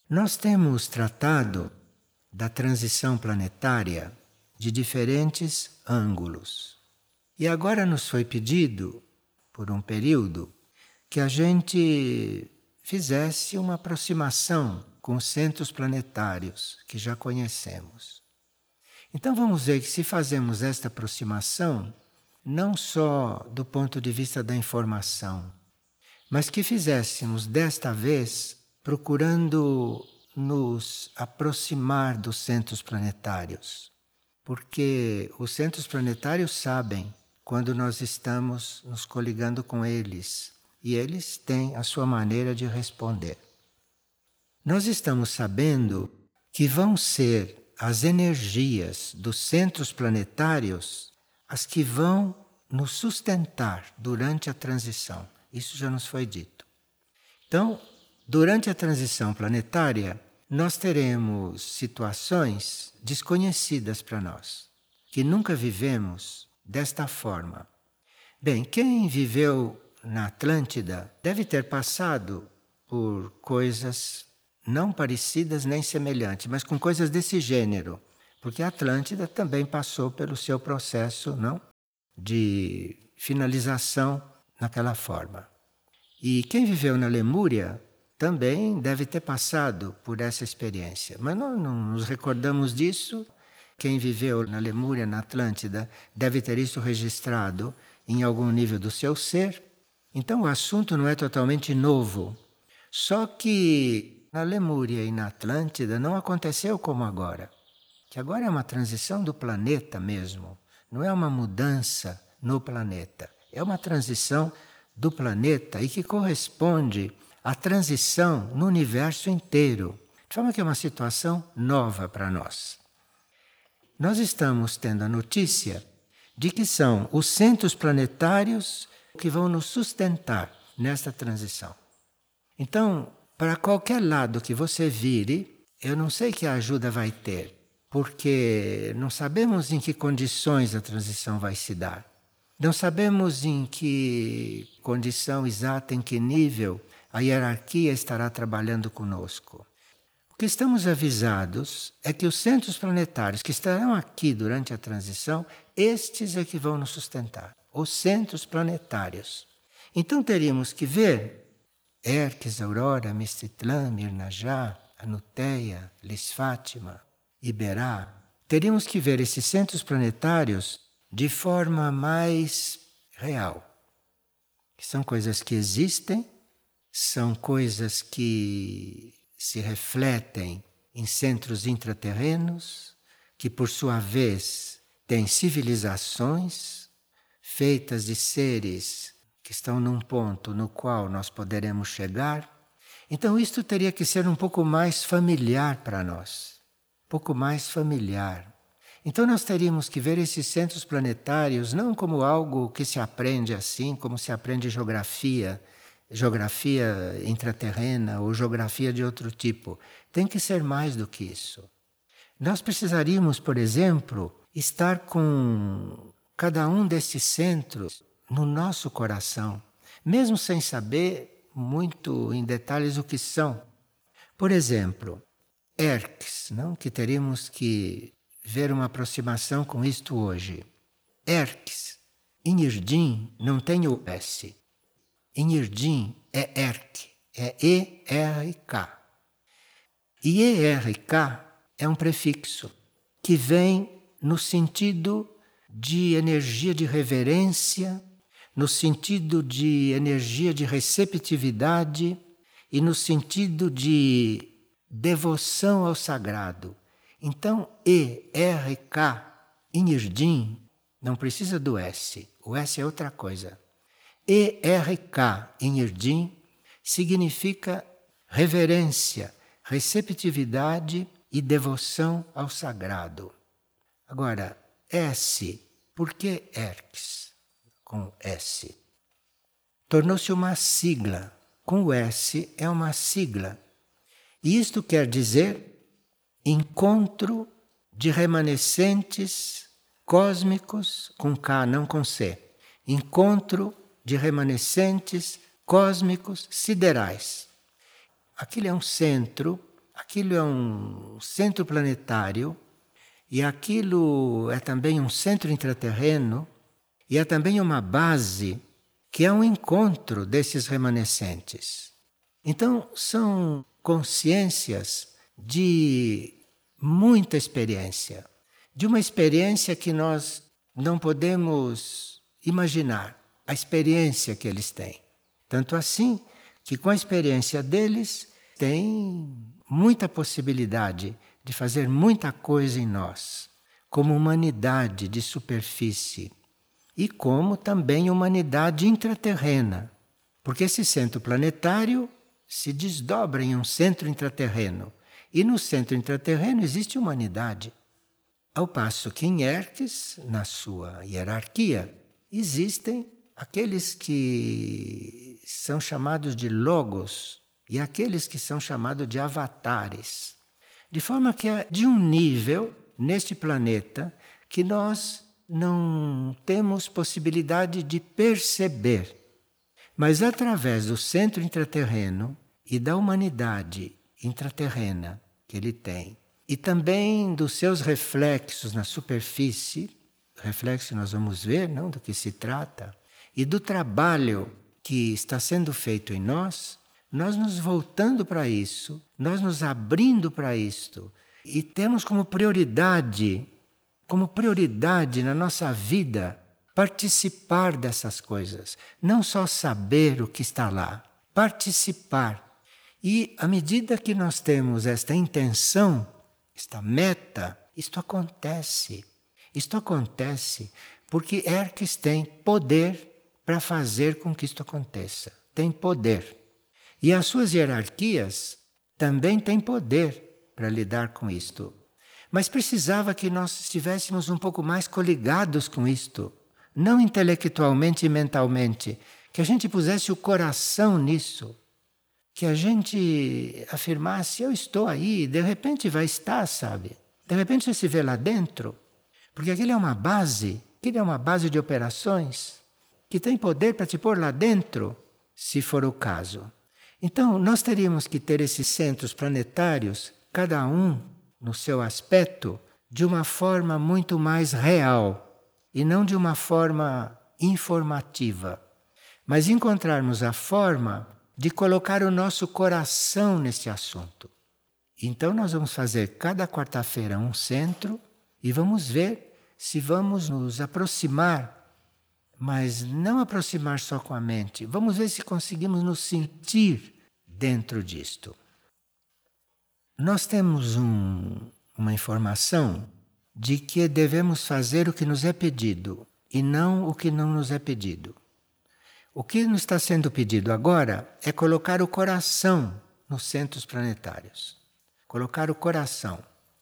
Nós temos tratado da transição planetária de diferentes ângulos. E agora nos foi pedido, por um período, que a gente fizesse uma aproximação com os centros planetários que já conhecemos. Então vamos ver que se fazemos esta aproximação, não só do ponto de vista da informação, mas que fizéssemos desta vez procurando nos aproximar dos centros planetários. Porque os centros planetários sabem quando nós estamos nos coligando com eles e eles têm a sua maneira de responder. Nós estamos sabendo que vão ser as energias dos centros planetários as que vão nos sustentar durante a transição. Isso já nos foi dito. Então, durante a transição planetária, nós teremos situações desconhecidas para nós, que nunca vivemos desta forma. Bem, quem viveu na Atlântida deve ter passado por coisas não parecidas nem semelhantes, mas com coisas desse gênero, porque a Atlântida também passou pelo seu processo, não, de finalização naquela forma. E quem viveu na Lemúria também deve ter passado por essa experiência. Mas nós não nos recordamos disso. Quem viveu na Lemúria, na Atlântida, deve ter isso registrado em algum nível do seu ser. Então o assunto não é totalmente novo. Só que na Lemúria e na Atlântida não aconteceu como agora. Que agora é uma transição do planeta mesmo. Não é uma mudança no planeta. É uma transição do planeta e que corresponde à transição no universo inteiro. De forma que é uma situação nova para nós. Nós estamos tendo a notícia de que são os centros planetários que vão nos sustentar nesta transição. Então, para qualquer lado que você vire, eu não sei que ajuda vai ter, porque não sabemos em que condições a transição vai se dar. Não sabemos em que condição exata, em que nível a hierarquia estará trabalhando conosco. O que estamos avisados é que os centros planetários que estarão aqui durante a transição, estes é que vão nos sustentar. Os centros planetários. Então teríamos que ver Herques, Aurora, Mistitlã, Mirnajá, Anuteia, Lis Fátima, Iberá. Teríamos que ver esses centros planetários de forma mais real. Que são coisas que existem, são coisas que se refletem em centros intraterrenos, que por sua vez têm civilizações feitas de seres que estão num ponto no qual nós poderemos chegar. Então isto teria que ser um pouco mais familiar para nós, um pouco mais familiar. Então nós teríamos que ver esses centros planetários não como algo que se aprende assim, como se aprende geografia intraterrena ou geografia de outro tipo. Tem que ser mais do que isso. Nós precisaríamos, por exemplo, estar com cada um desses centros no nosso coração, mesmo sem saber muito em detalhes o que são. Por exemplo, Herques, não? Que teríamos que ver uma aproximação com isto hoje. Herques, em Irdim não tem o S. Em Irdim é Erk, é E-R-K. E E-R-K é um prefixo que vem no sentido de energia de reverência, no sentido de energia de receptividade e no sentido de devoção ao sagrado. Então, E-R-K em Irdim não precisa do S. O S é outra coisa. E-R-K em Irdim significa reverência, receptividade e devoção ao sagrado. Agora, S, por que Herques com S? Tornou-se uma sigla. Com o S é uma sigla. E isto quer dizer encontro de remanescentes cósmicos, com K, não com C. Encontro de remanescentes cósmicos siderais. Aquilo é um centro aquilo é um centro planetário e aquilo é também um centro intraterreno e é também uma base que é um encontro desses remanescentes. Então, são consciências de muita experiência, de uma experiência que nós não podemos imaginar, a experiência que eles têm. Tanto assim que com a experiência deles tem muita possibilidade de fazer muita coisa em nós, como humanidade de superfície e como também humanidade intraterrena, porque esse centro planetário se desdobra em um centro intraterreno e no centro intraterreno existe humanidade. Ao passo que em Hermes, na sua hierarquia, existem aqueles que são chamados de logos e aqueles que são chamados de avatares. De forma que é de um nível neste planeta que nós não temos possibilidade de perceber. Mas através do centro intraterreno e da humanidade intraterrena que ele tem, e também dos seus reflexos na superfície, reflexo nós vamos ver, não, do que se trata, e do trabalho que está sendo feito em nós, nós nos voltando para isso, nós nos abrindo para isto, e temos como prioridade na nossa vida, participar dessas coisas. Não só saber o que está lá, participar. E à medida que nós temos esta intenção, esta meta, isto acontece. Isto acontece porque Hermes tem poder para fazer com que isto aconteça. Tem poder. E as suas hierarquias também têm poder para lidar com isto. Mas precisava que nós estivéssemos um pouco mais coligados com isto. Não intelectualmente e mentalmente. Que a gente pusesse o coração nisso. Que a gente afirmasse, eu estou aí, de repente vai estar, sabe? De repente você se vê lá dentro. Porque aquilo é uma base de operações que tem poder para te pôr lá dentro, se for o caso. Então, nós teríamos que ter esses centros planetários, cada um no seu aspecto, de uma forma muito mais real e não de uma forma informativa. Mas encontrarmos a forma de colocar o nosso coração nesse assunto. Então, nós vamos fazer cada quarta-feira um centro e vamos ver se vamos nos aproximar, mas não aproximar só com a mente. Vamos ver se conseguimos nos sentir dentro disto. Nós temos uma informação de que devemos fazer o que nos é pedido e não o que não nos é pedido. O que nos está sendo pedido agora é colocar o coração nos centros planetários. Colocar o coração.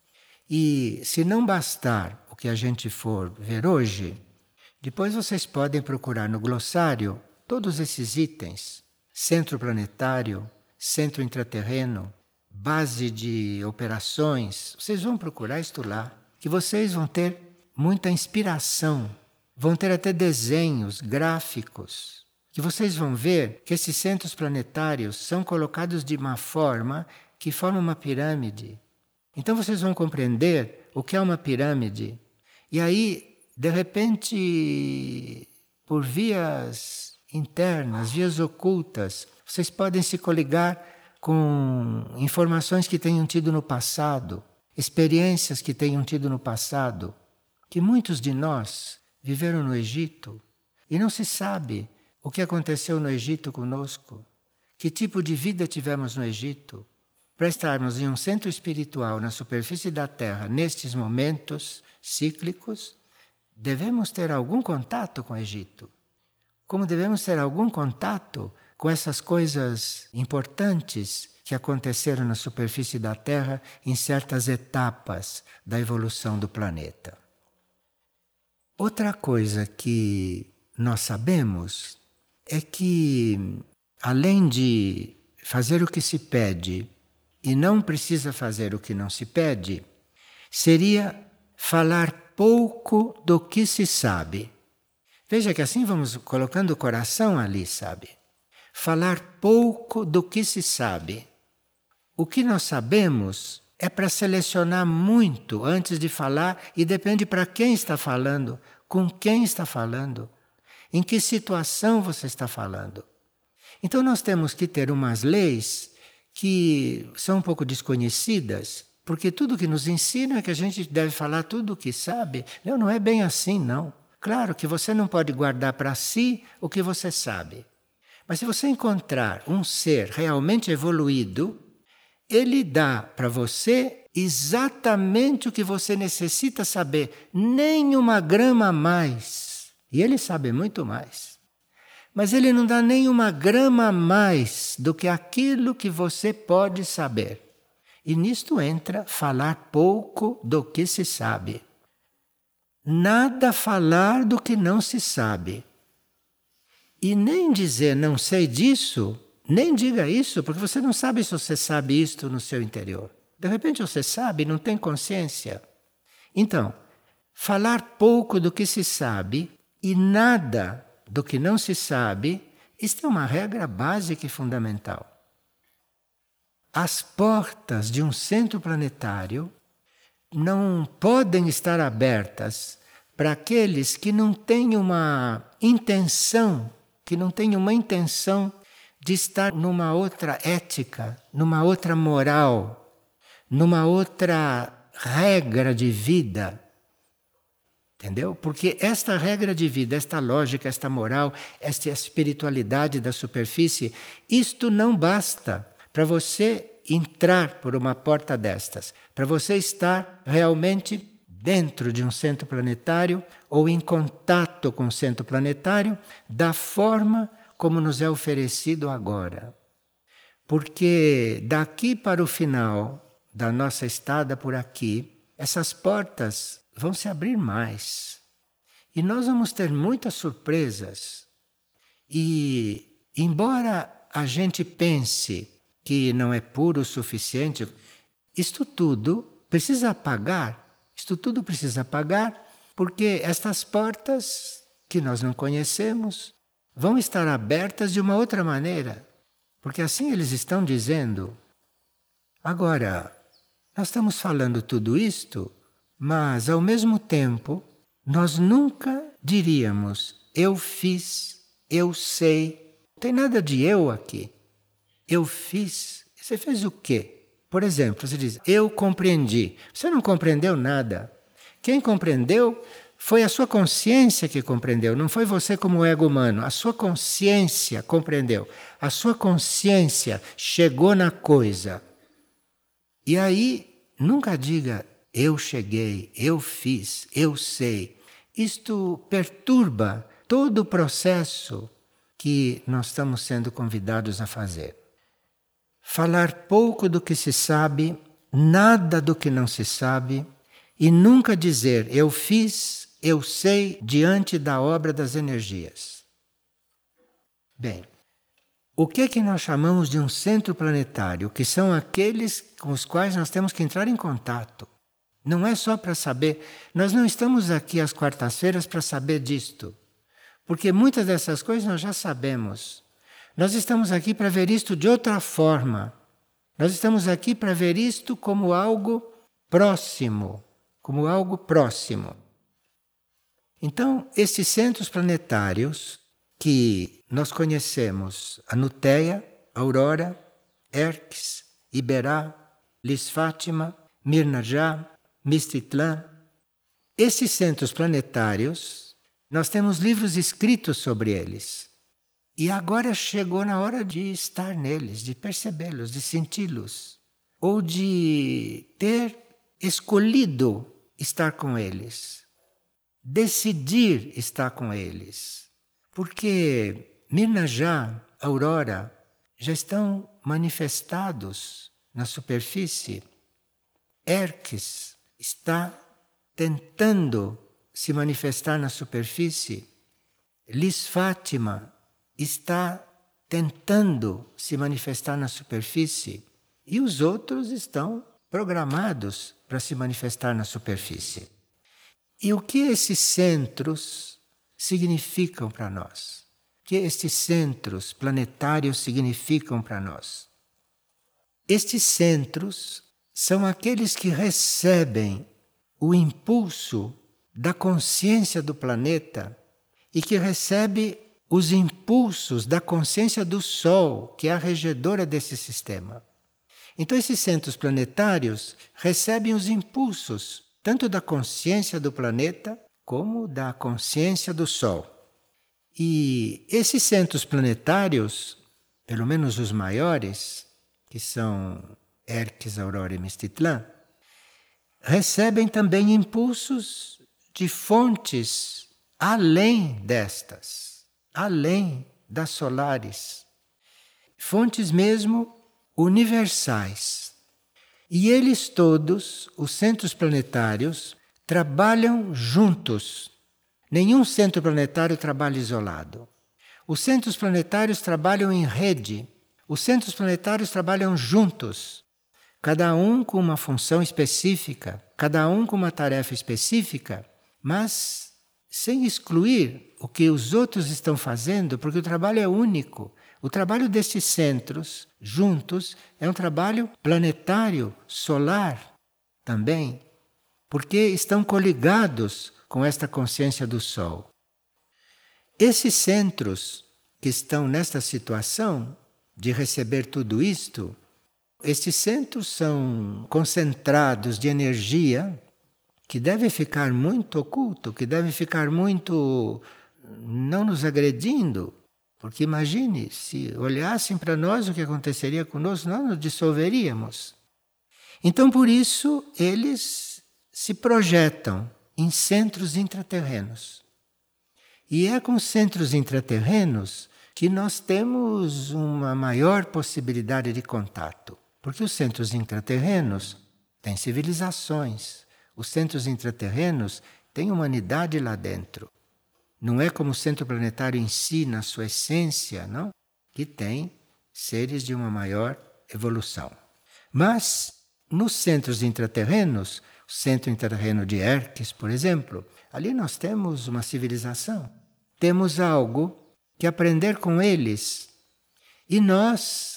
E se não bastar o que a gente for ver hoje, depois vocês podem procurar no glossário todos esses itens. Centro planetário, centro intraterreno, base de operações. Vocês vão procurar isto lá, que vocês vão ter muita inspiração. Vão ter até desenhos, gráficos, que vocês vão ver que esses centros planetários são colocados de uma forma que forma uma pirâmide. Então vocês vão compreender o que é uma pirâmide. E aí, de repente, por vias internas, vias ocultas, vocês podem se coligar com informações que tenham tido no passado, experiências que tenham tido no passado, que muitos de nós viveram no Egito e não se sabe o que aconteceu no Egito conosco, que tipo de vida tivemos no Egito. Para estarmos em um centro espiritual na superfície da Terra, nestes momentos cíclicos, devemos ter algum contato com o Egito. Como devemos ter algum contato com essas coisas importantes que aconteceram na superfície da Terra em certas etapas da evolução do planeta. Outra coisa que nós sabemos é que, além de fazer o que se pede e não precisa fazer o que não se pede, seria falar pouco do que se sabe. Veja que assim vamos colocando o coração ali, sabe? Falar pouco do que se sabe. O que nós sabemos é para selecionar muito antes de falar e depende para quem está falando, com quem está falando, em que situação você está falando. Então nós temos que ter umas leis que são um pouco desconhecidas, porque tudo que nos ensinam é que a gente deve falar tudo o que sabe. Não é bem assim, não. Claro que você não pode guardar para si o que você sabe. Mas se você encontrar um ser realmente evoluído, ele dá para você exatamente o que você necessita saber, nem uma grama a mais. E ele sabe muito mais. Mas ele não dá nem uma grama a mais do que aquilo que você pode saber. E nisto entra falar pouco do que se sabe. Nada falar do que não se sabe. E nem dizer não sei disso, nem diga isso, porque você não sabe se você sabe isto no seu interior. De repente você sabe e não tem consciência. Então, falar pouco do que se sabe e nada do que não se sabe, isto é uma regra básica e fundamental. As portas de um centro planetário não podem estar abertas para aqueles que não têm uma intenção, de estar numa outra ética, numa outra moral, numa outra regra de vida. Entendeu? Porque esta regra de vida, esta lógica, esta moral, esta espiritualidade da superfície, isto não basta para você entrar por uma porta destas, para você estar realmente dentro de um centro planetário ou em contato com o centro planetário da forma como nos é oferecido agora. Porque daqui para o final da nossa estada por aqui, essas portas vão se abrir mais. E nós vamos ter muitas surpresas. E, embora a gente pense que não é puro o suficiente, isto tudo precisa apagar. Isto tudo precisa apagar, porque estas portas que nós não conhecemos vão estar abertas de uma outra maneira. Porque assim eles estão dizendo. Agora, nós estamos falando tudo isto, mas ao mesmo tempo, nós nunca diríamos eu fiz, eu sei. Não tem nada de eu aqui. Eu fiz. Você fez o quê? Por exemplo, você diz, eu compreendi. Você não compreendeu nada. Quem compreendeu foi a sua consciência que compreendeu, não foi você como ego humano. A sua consciência compreendeu. A sua consciência chegou na coisa. E aí, nunca diga, eu cheguei, eu fiz, eu sei. Isto perturba todo o processo que nós estamos sendo convidados a fazer. Falar pouco do que se sabe, nada do que não se sabe, e nunca dizer eu fiz, eu sei, diante da obra das energias. Bem, o que é que nós chamamos de um centro planetário? Que são aqueles com os quais nós temos que entrar em contato. Não é só para saber, nós não estamos aqui às quartas-feiras para saber disto, porque muitas dessas coisas nós já sabemos. Nós estamos aqui para ver isto de outra forma. Nós estamos aqui para ver isto como algo próximo, como algo próximo. Então, estes centros planetários que nós conhecemos, a Nuteia, Aurora, Erques, Iberá, Lis Fátima, Mirnajá, Mistitlã, esses centros planetários, nós temos livros escritos sobre eles. E agora chegou na hora de estar neles, de percebê-los, de senti-los, ou de ter escolhido estar com eles, decidir estar com eles. Porque Mirnajá, Aurora, já estão manifestados na superfície. Erques está tentando se manifestar na superfície. Lis Fátima está tentando se manifestar na superfície e os outros estão programados para se manifestar na superfície. E o que esses centros significam para nós? O que estes centros planetários significam para nós? Estes centros são aqueles que recebem o impulso da consciência do planeta e que recebe os impulsos da consciência do Sol, que é a regedora desse sistema. Então esses centros planetários recebem os impulsos tanto da consciência do planeta como da consciência do Sol. E esses centros planetários, pelo menos os maiores, que são Herques, Aurora e Mestitlã, recebem também impulsos de fontes além destas, além das solares, fontes mesmo universais. E eles todos, os centros planetários, trabalham juntos. Nenhum centro planetário trabalha isolado. Os centros planetários trabalham em rede. Os centros planetários trabalham juntos, cada um com uma função específica, cada um com uma tarefa específica, mas sem excluir o que os outros estão fazendo, porque o trabalho é único. O trabalho destes centros juntos é um trabalho planetário, solar também, porque estão coligados com esta consciência do Sol. Esses centros que estão nesta situação de receber tudo isto, estes centros são concentrados de energia que deve ficar muito oculto, que deve ficar muito não nos agredindo. Porque imagine, se olhassem para nós o que aconteceria conosco, nós nos dissolveríamos. Então, por isso, eles se projetam em centros intraterrenos. E é com centros intraterrenos que nós temos uma maior possibilidade de contato. Porque os centros intraterrenos têm civilizações. Os centros intraterrenos têm humanidade lá dentro. Não é como o centro planetário em si, na sua essência, não? Que tem seres de uma maior evolução. Mas, nos centros intraterrenos, o centro intraterreno de Herques, por exemplo, ali nós temos uma civilização. Temos algo que aprender com eles. E nós,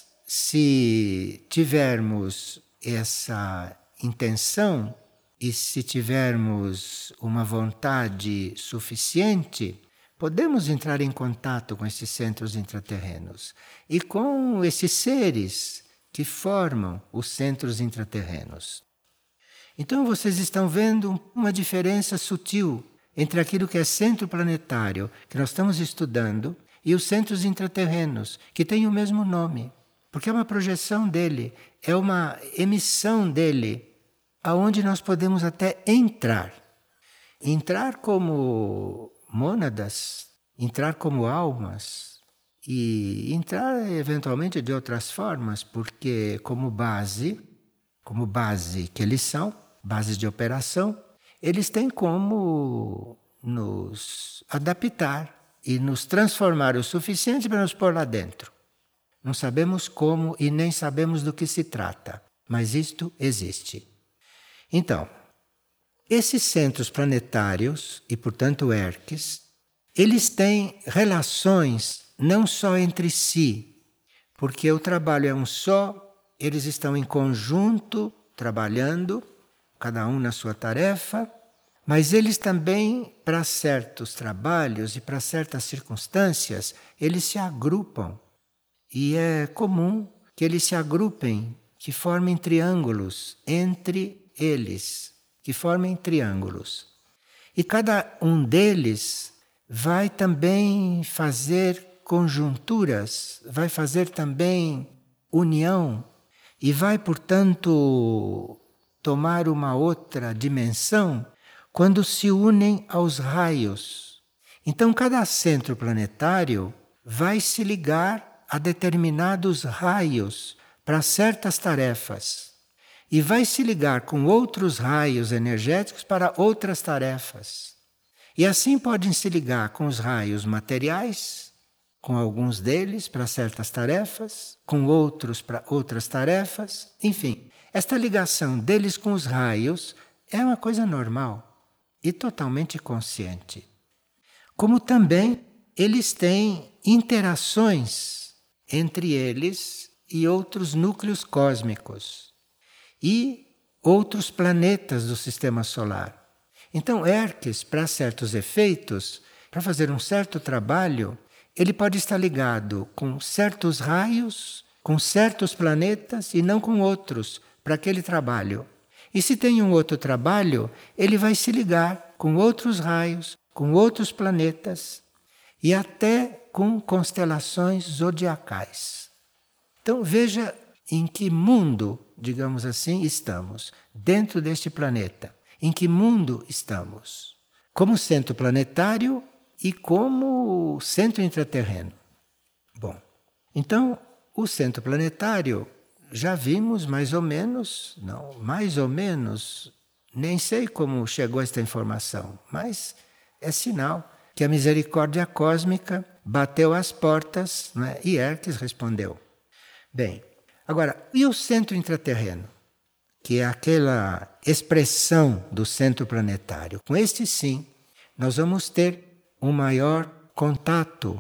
se tivermos essa intenção e se tivermos uma vontade suficiente, podemos entrar em contato com esses centros intraterrenos e com esses seres que formam os centros intraterrenos. Então vocês estão vendo uma diferença sutil entre aquilo que é centro planetário, que nós estamos estudando, e os centros intraterrenos, que têm o mesmo nome, porque é uma projeção dele, é uma emissão dele, aonde nós podemos até entrar. Entrar como mônadas, entrar como almas, e entrar eventualmente de outras formas, porque como base que eles são, bases de operação, eles têm como nos adaptar e nos transformar o suficiente para nos pôr lá dentro. Não sabemos como e nem sabemos do que se trata, mas isto existe. Então, esses centros planetários, e portanto Herques, eles têm relações não só entre si, porque o trabalho é um só, eles estão em conjunto, trabalhando, cada um na sua tarefa, mas eles também, para certos trabalhos e para certas circunstâncias, eles se agrupam. E é comum que eles se agrupem, que formem triângulos entre eles, que formem triângulos. E cada um deles vai também fazer conjunturas, vai fazer também união e vai, portanto, tomar uma outra dimensão quando se unem aos raios. Então, cada centro planetário vai se ligar a determinados raios para certas tarefas e vai se ligar com outros raios energéticos para outras tarefas. E assim podem se ligar com os raios materiais, com alguns deles para certas tarefas, com outros para outras tarefas, enfim. Esta ligação deles com os raios é uma coisa normal e totalmente consciente. Como também eles têm interações entre eles e outros núcleos cósmicos e outros planetas do sistema solar. Então, Hermes, para certos efeitos, para fazer um certo trabalho, ele pode estar ligado com certos raios, com certos planetas e não com outros, para aquele trabalho. E se tem um outro trabalho, ele vai se ligar com outros raios, com outros planetas e até com constelações zodiacais. Então veja em que mundo, digamos assim, estamos, dentro deste planeta. Em que mundo estamos? Como centro planetário e como centro intraterreno. Bom, então o centro planetário já vimos mais ou menos, nem sei como chegou esta informação, mas é sinal que a misericórdia cósmica bateu às portas, né? E Hermes respondeu. Bem, agora, e o centro intraterreno? Que é aquela expressão do centro planetário. Com este sim, nós vamos ter um maior contato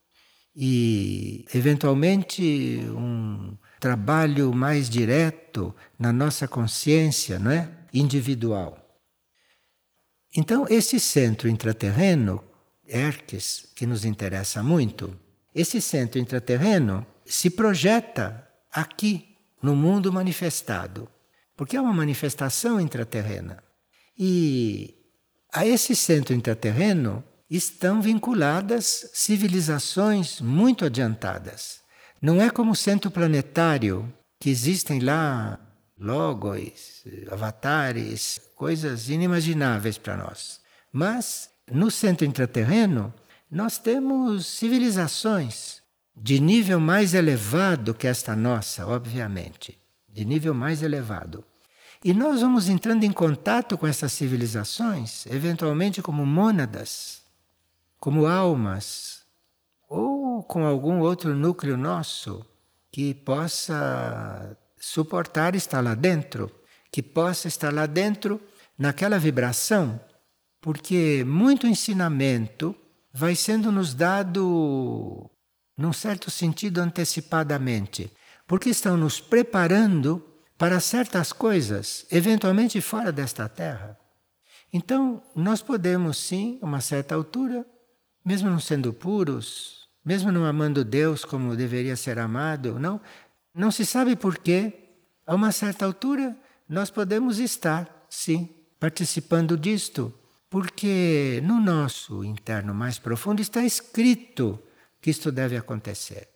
e, eventualmente, um trabalho mais direto na nossa consciência, não é? Individual. Então, esse centro intraterreno, Hermes, que nos interessa muito, esse centro intraterreno se projeta aqui, no mundo manifestado. Porque é uma manifestação intraterrena. E a esse centro intraterreno estão vinculadas civilizações muito adiantadas. Não é como o centro planetário, que existem lá logos, avatares, coisas inimagináveis para nós. Mas no centro intraterreno nós temos civilizações de nível mais elevado que esta nossa, obviamente. De nível mais elevado. E nós vamos entrando em contato com essas civilizações, eventualmente como mônadas, como almas, ou com algum outro núcleo nosso que possa suportar estar lá dentro, que possa estar lá dentro naquela vibração, porque muito ensinamento vai sendo nos dado, num certo sentido, antecipadamente. Porque estão nos preparando para certas coisas, eventualmente fora desta terra. Então, nós podemos sim, a uma certa altura, mesmo não sendo puros, mesmo não amando Deus como deveria ser amado, não se sabe porquê, a uma certa altura, nós podemos estar, sim, participando disto, porque no nosso interno mais profundo está escrito que isto deve acontecer.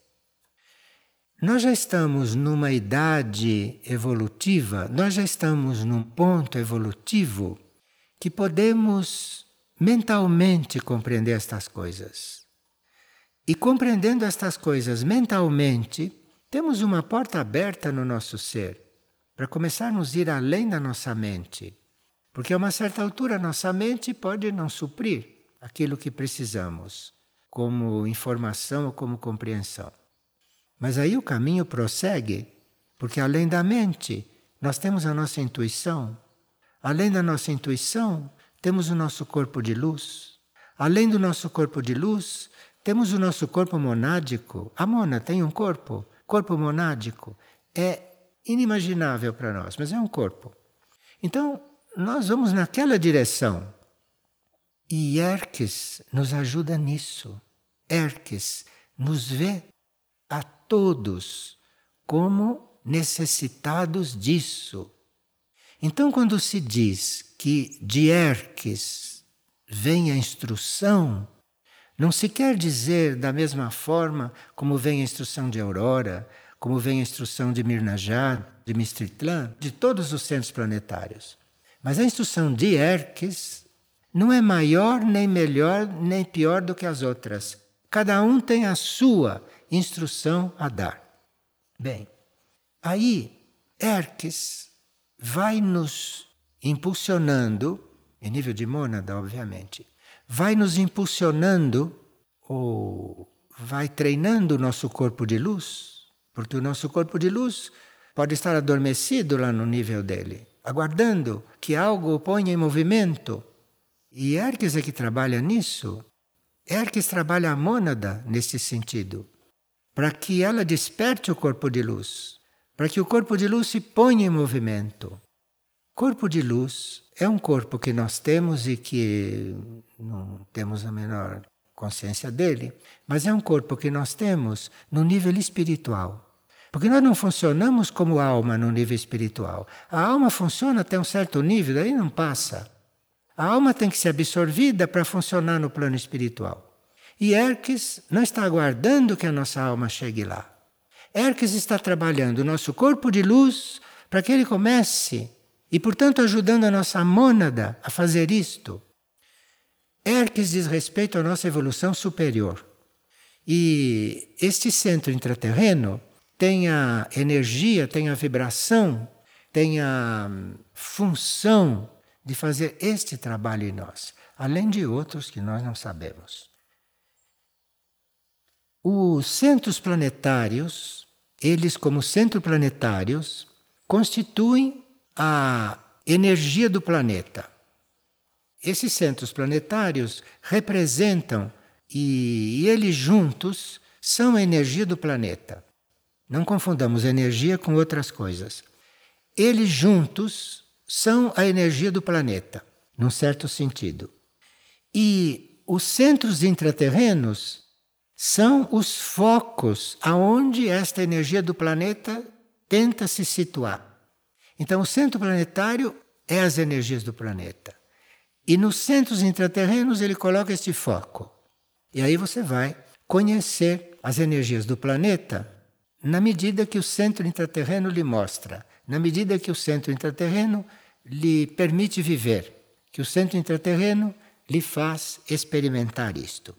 Nós já estamos numa idade evolutiva, nós já estamos num ponto evolutivo que podemos mentalmente compreender estas coisas. E compreendendo estas coisas mentalmente, temos uma porta aberta no nosso ser para começarmos a ir além da nossa mente. Porque a uma certa altura a nossa mente pode não suprir aquilo que precisamos, como informação ou como compreensão. Mas aí o caminho prossegue, porque além da mente, nós temos a nossa intuição. Além da nossa intuição, temos o nosso corpo de luz. Além do nosso corpo de luz, temos o nosso corpo monádico. A mona tem um corpo monádico. É inimaginável para nós, mas é um corpo. Então, nós vamos naquela direção. E Hermes nos ajuda nisso. Hermes nos vê a todos como necessitados disso. Então, quando se diz que de Hermes vem a instrução, não se quer dizer da mesma forma como vem a instrução de Aurora, como vem a instrução de Mirnajá, de Mistritlan, de todos os centros planetários. Mas a instrução de Hermes não é maior, nem melhor, nem pior do que as outras. Cada um tem a sua instrução a dar. Bem, aí Hermes vai nos impulsionando, em nível de mônada, obviamente, vai nos impulsionando ou vai treinando o nosso corpo de luz, porque o nosso corpo de luz pode estar adormecido lá no nível dele, aguardando que algo o ponha em movimento. E Hermes é que trabalha nisso. Hermes trabalha a mônada nesse sentido. para que ela desperte o corpo de luz, para que o corpo de luz se ponha em movimento. Corpo de luz é um corpo que nós temos e que não temos a menor consciência dele, mas é um corpo que nós temos no nível espiritual. Porque nós não funcionamos como alma no nível espiritual. A alma funciona até um certo nível, daí não passa. A alma tem que ser absorvida para funcionar no plano espiritual. E Hermes não está aguardando que a nossa alma chegue lá. Hermes está trabalhando o nosso corpo de luz para que ele comece, e portanto ajudando a nossa mônada a fazer isto. Hermes diz respeito à nossa evolução superior. E este centro intraterreno tem a energia, tem a vibração, tem a função de fazer este trabalho em nós, além de outros que nós não sabemos. Os centros planetários, eles como centros planetários, constituem a energia do planeta. Esses centros planetários representam, e eles juntos são a energia do planeta. Não confundamos energia com outras coisas. Eles juntos são a energia do planeta, num certo sentido. E os centros intraterrenos são os focos aonde esta energia do planeta tenta se situar. Então, o centro planetário é as energias do planeta. E nos centros intraterrenos ele coloca este foco. E aí você vai conhecer as energias do planeta na medida que o centro intraterreno lhe mostra, na medida que o centro intraterreno lhe permite viver, que o centro intraterreno lhe faz experimentar isto.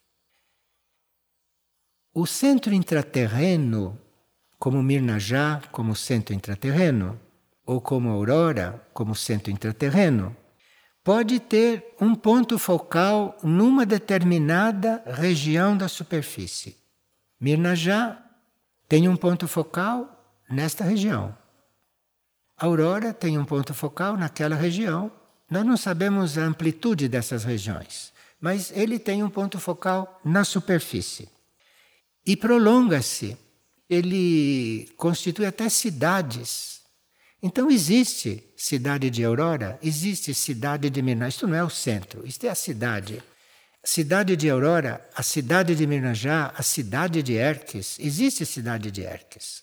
O centro intraterreno, como Mirnajá, como centro intraterreno, ou como Aurora, como centro intraterreno, pode ter um ponto focal numa determinada região da superfície. Mirnajá tem um ponto focal nesta região. A Aurora tem um ponto focal naquela região. Nós não sabemos a amplitude dessas regiões, mas ele tem um ponto focal na superfície. E prolonga-se. Ele constitui até cidades. Então existe cidade de Aurora, existe cidade de Mirnajá. Isto não é o centro, isto é a cidade. Cidade de Aurora, a cidade de Mirnajá, a cidade de Hermes, existe cidade de Hermes.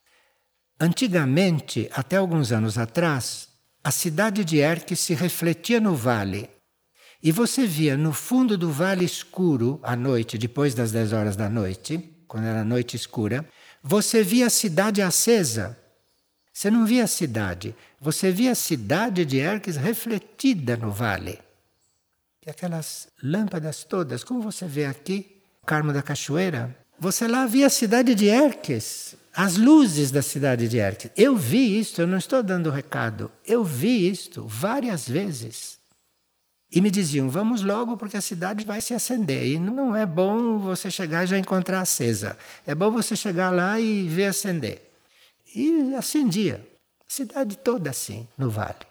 Antigamente, até alguns anos atrás, a cidade de Hermes se refletia no vale. E você via no fundo do vale escuro, à noite, depois das 10 horas da noite, quando era noite escura, você via a cidade acesa. Você não via a cidade, você via a cidade de Hermes refletida no vale. E aquelas lâmpadas todas, como você vê aqui, Carmo da Cachoeira, você lá via a cidade de Hermes, as luzes da cidade de Hermes. Eu vi isto, eu não estou dando recado, eu vi isto várias vezes. E me diziam, vamos logo porque a cidade vai se acender. E não é bom você chegar e já encontrar acesa. É bom você chegar lá e ver acender. E acendia. A cidade toda assim, no vale.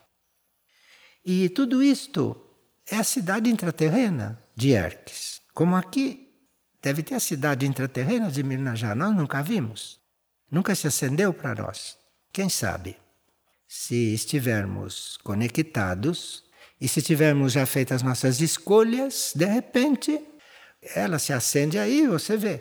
E tudo isto é a cidade intraterrena de Hermes. Como aqui, deve ter a cidade intraterrena de Mirnajá. Nós nunca vimos. Nunca se acendeu para nós. Quem sabe? Se estivermos conectados e se tivermos já feito as nossas escolhas, de repente, ela se acende aí, você vê.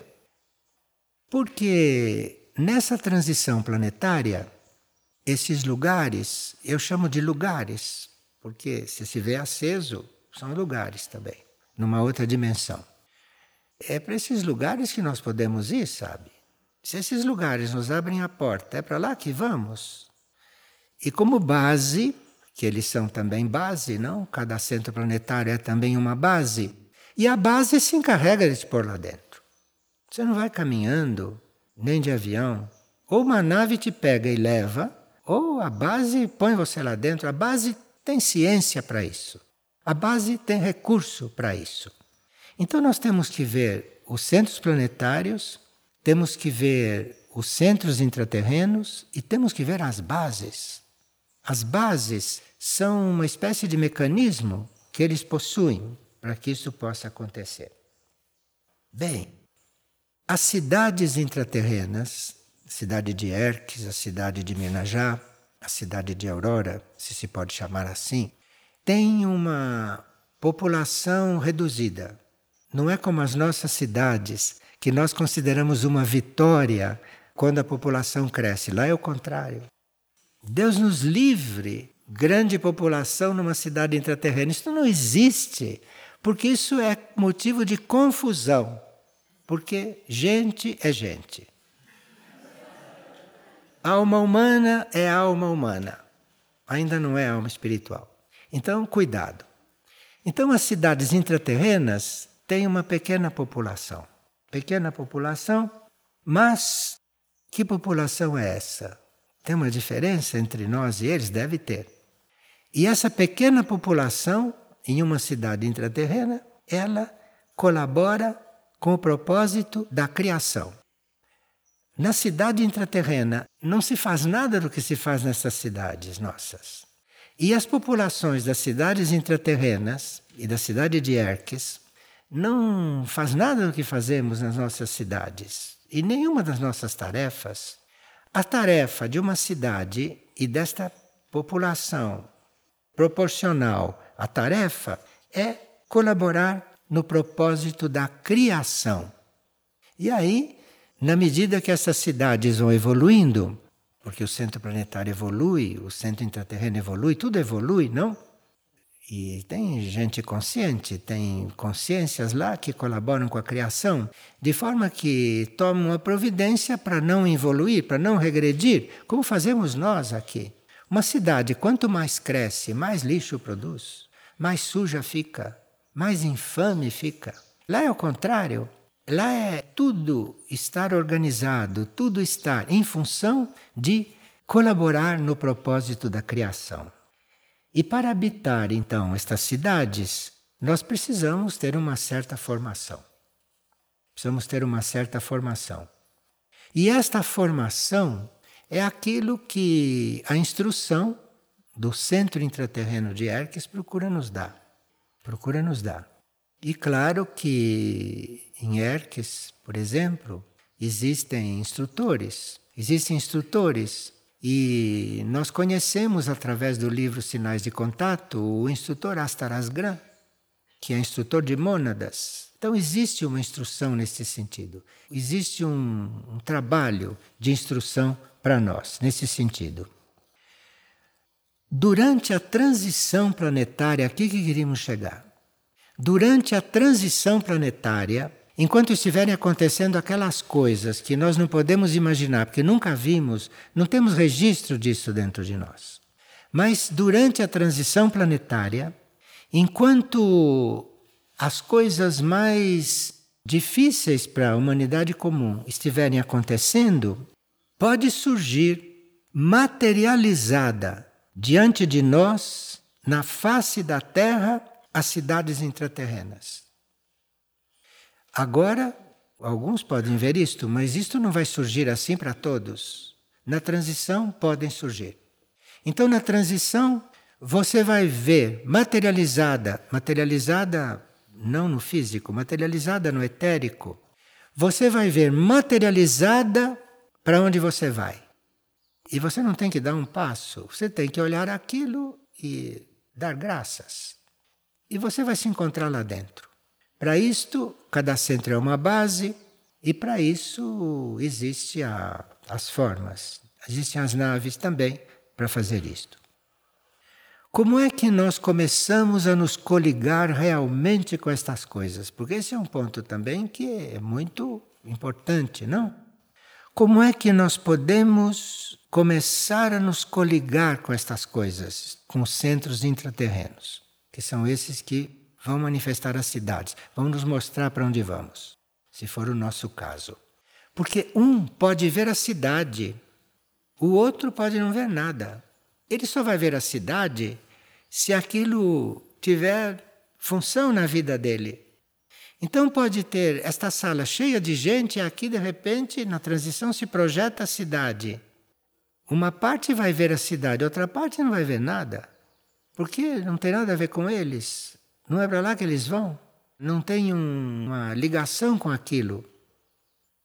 Porque nessa transição planetária, esses lugares, eu chamo de lugares, porque se se vê aceso, são lugares também, numa outra dimensão. É para esses lugares que nós podemos ir, sabe? Se esses lugares nos abrem a porta, é para lá que vamos. E como base, que eles são também base, não? Cada centro planetário é também uma base. E a base se encarrega de te pôr lá dentro. Você não vai caminhando, nem de avião. Ou uma nave te pega e leva, ou a base põe você lá dentro. A base tem ciência para isso. A base tem recurso para isso. Então nós temos que ver os centros planetários, temos que ver os centros intraterrenos e temos que ver as bases. As bases são uma espécie de mecanismo que eles possuem para que isso possa acontecer. Bem, As cidades intraterrenas, a cidade de Erques, a cidade de Menajá, a cidade de Aurora, se pode chamar assim, têm uma população reduzida. Não é como as nossas cidades, que nós consideramos uma vitória quando a população cresce. Lá é o contrário. Deus nos livre, grande população numa cidade intraterrena. Isso não existe, porque isso é motivo de confusão. Porque gente é gente. Alma humana é alma humana. Ainda não é alma espiritual. Então, cuidado. Então, as cidades intraterrenas têm uma pequena população. Pequena população, mas que população é essa? Tem uma diferença entre nós e eles? Deve ter. E essa pequena população, em uma cidade intraterrena, ela colabora com o propósito da criação. Na cidade intraterrena não se faz nada do que se faz nessas cidades nossas. E as populações das cidades intraterrenas e da cidade de Erques não faz nada do que fazemos nas nossas cidades. E nenhuma das nossas tarefas. A tarefa de uma cidade e desta população proporcional à tarefa é colaborar no propósito da criação. E aí, na medida que essas cidades vão evoluindo, porque o centro planetário evolui, o centro intraterreno evolui, tudo evolui, não? E tem gente consciente, tem consciências lá que colaboram com a criação, de forma que tomam a providência para não evoluir, para não regredir, como fazemos nós aqui. Uma cidade, quanto mais cresce, mais lixo produz, mais suja fica, mais infame fica. Lá é o contrário. Lá é tudo estar organizado, tudo estar em função de colaborar no propósito da criação. E para habitar, então, estas cidades, nós precisamos ter uma certa formação. Precisamos ter uma certa formação. E esta formação é aquilo que a instrução do Centro Intraterreno de Erques procura nos dar. Procura nos dar. E claro que em Erques, por exemplo, existem instrutores. Existem instrutores e nós conhecemos através do livro Sinais de Contato o instrutor Astarasgram, que é instrutor de mônadas. Então existe uma instrução nesse sentido. Existe um trabalho de instrução para nós, nesse sentido. Durante a transição planetária, aqui que queríamos chegar. Durante a transição planetária, enquanto estiverem acontecendo aquelas coisas que nós não podemos imaginar, porque nunca vimos, não temos registro disso dentro de nós. Mas durante a transição planetária, enquanto as coisas mais difíceis para a humanidade comum estiverem acontecendo, pode surgir materializada diante de nós, na face da Terra, as cidades intraterrenas. Agora, alguns podem ver isto, mas isto não vai surgir assim para todos. Na transição podem surgir. Então, na transição, você vai ver materializada não no físico, materializada no etérico. Você vai ver materializada para onde você vai. E você não tem que dar um passo, você tem que olhar aquilo e dar graças. E você vai se encontrar lá dentro. Para isto, cada centro é uma base, e para isso existem as formas, existem as naves também para fazer isto. Como é que nós começamos a nos coligar realmente com estas coisas? Porque esse é um ponto também que é muito importante, não? Como é que nós podemos começar a nos coligar com estas coisas, com os centros intraterrenos, que são esses que vão manifestar as cidades, vão nos mostrar para onde vamos, se for o nosso caso. Porque um pode ver a cidade, o outro pode não ver nada. Ele só vai ver a cidade se aquilo tiver função na vida dele. Então pode ter esta sala cheia de gente e aqui de repente na transição se projeta a cidade. Uma parte vai ver a cidade, outra parte não vai ver nada. Porque não tem nada a ver com eles. Não é para lá que eles vão. Não tem uma ligação com aquilo.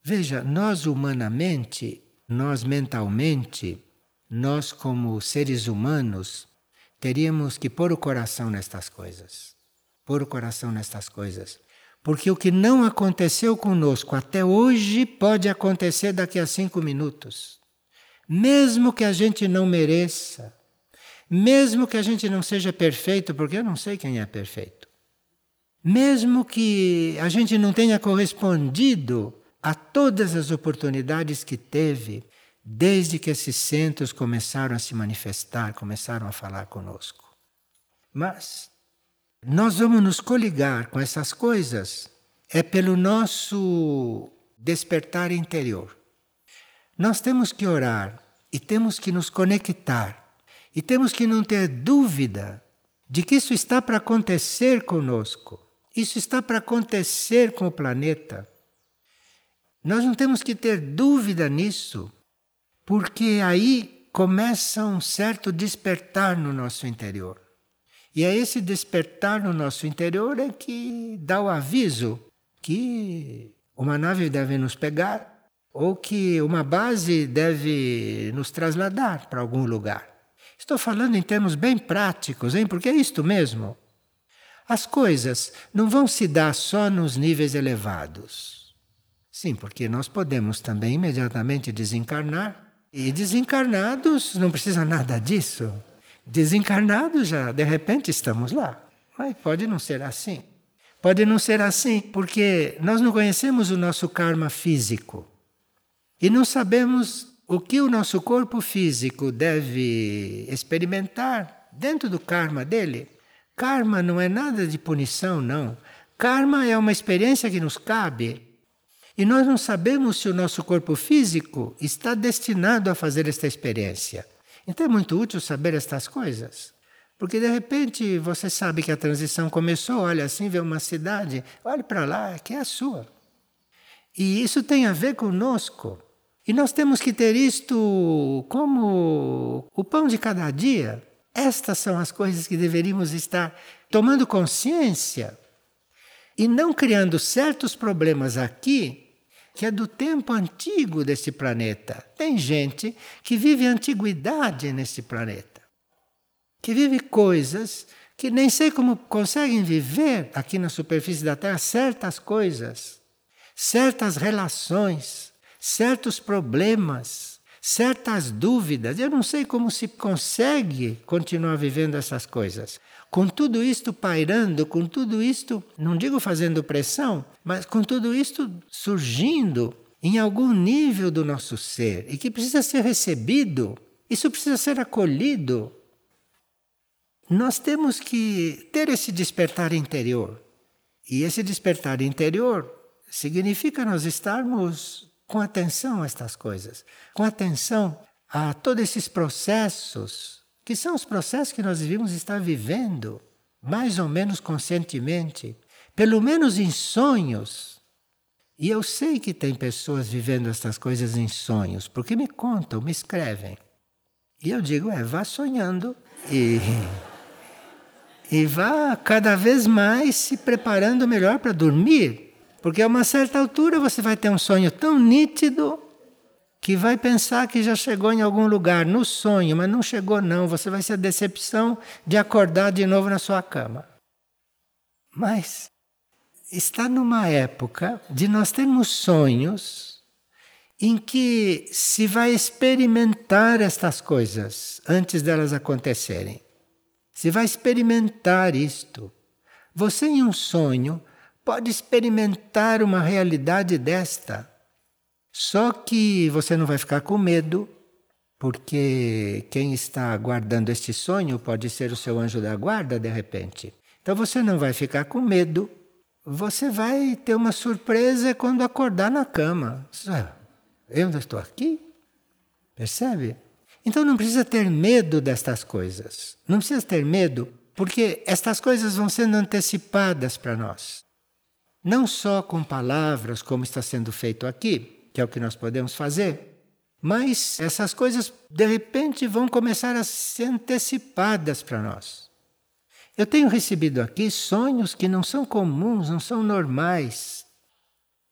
Veja, nós humanamente, nós mentalmente, nós como seres humanos, teríamos que pôr o coração nestas coisas. Pôr o coração nestas coisas. Porque o que não aconteceu conosco até hoje pode acontecer daqui a 5 minutos. Mesmo que a gente não mereça, mesmo que a gente não seja perfeito, porque eu não sei quem é perfeito. Mesmo que a gente não tenha correspondido a todas as oportunidades que teve, desde que esses centros começaram a se manifestar, começaram a falar conosco. Mas nós vamos nos coligar com essas coisas pelo nosso despertar interior. Nós temos que orar e temos que nos conectar e temos que não ter dúvida de que isso está para acontecer conosco. Isso está para acontecer com o planeta. Nós não temos que ter dúvida nisso, porque aí começa um certo despertar no nosso interior. E é esse despertar no nosso interior é que dá o aviso que uma nave deve nos pegar ou que uma base deve nos trasladar para algum lugar. Estou falando em termos bem práticos, hein? Porque é isto mesmo. As coisas não vão se dar só nos níveis elevados. Sim, porque nós podemos também imediatamente desencarnar. E desencarnados não precisa nada disso. Desencarnados já, de repente, estamos lá. Mas pode não ser assim. Pode não ser assim, porque nós não conhecemos o nosso karma físico. E não sabemos o que o nosso corpo físico deve experimentar dentro do karma dele. Karma não é nada de punição, não. Karma é uma experiência que nos cabe. E nós não sabemos se o nosso corpo físico está destinado a fazer esta experiência. Então é muito útil saber estas coisas. Porque de repente você sabe que a transição começou, olha assim, vê uma cidade, olhe para lá, que é a sua. E isso tem a ver conosco. E nós temos que ter isto como o pão de cada dia. Estas são as coisas que deveríamos estar tomando consciência e não criando certos problemas aqui, que é do tempo antigo desse planeta. Tem gente que vive a antiguidade nesse planeta, que vive coisas que nem sei como conseguem viver aqui na superfície da Terra certas coisas, certas relações, certos problemas, certas dúvidas. Eu não sei como se consegue continuar vivendo essas coisas. Com tudo isto pairando, com tudo isto, não digo fazendo pressão, mas com tudo isto surgindo em algum nível do nosso ser e que precisa ser recebido, isso precisa ser acolhido. Nós temos que ter esse despertar interior. E esse despertar interior significa nós estarmos com atenção a estas coisas, com atenção a todos esses processos, que são os processos que nós devíamos estar vivendo, mais ou menos conscientemente, pelo menos em sonhos. E eu sei que tem pessoas vivendo estas coisas em sonhos, porque me contam, me escrevem. E eu digo, vá sonhando e vá cada vez mais se preparando melhor para dormir. Porque a uma certa altura você vai ter um sonho tão nítido que vai pensar que já chegou em algum lugar no sonho, mas não chegou não. Você vai ser a decepção de acordar de novo na sua cama. Mas está numa época de nós termos sonhos em que se vai experimentar estas coisas antes delas acontecerem. Se vai experimentar isto. Você em um sonho pode experimentar uma realidade desta. Só que você não vai ficar com medo, porque quem está guardando este sonho pode ser o seu anjo da guarda, de repente. Então você não vai ficar com medo. Você vai ter uma surpresa quando acordar na cama. Eu ainda estou aqui? Percebe? Então não precisa ter medo destas coisas. Não precisa ter medo, porque estas coisas vão sendo antecipadas para nós. Não só com palavras, como está sendo feito aqui, que é o que nós podemos fazer, mas essas coisas, de repente, vão começar a ser antecipadas para nós. Eu tenho recebido aqui sonhos que não são comuns, não são normais.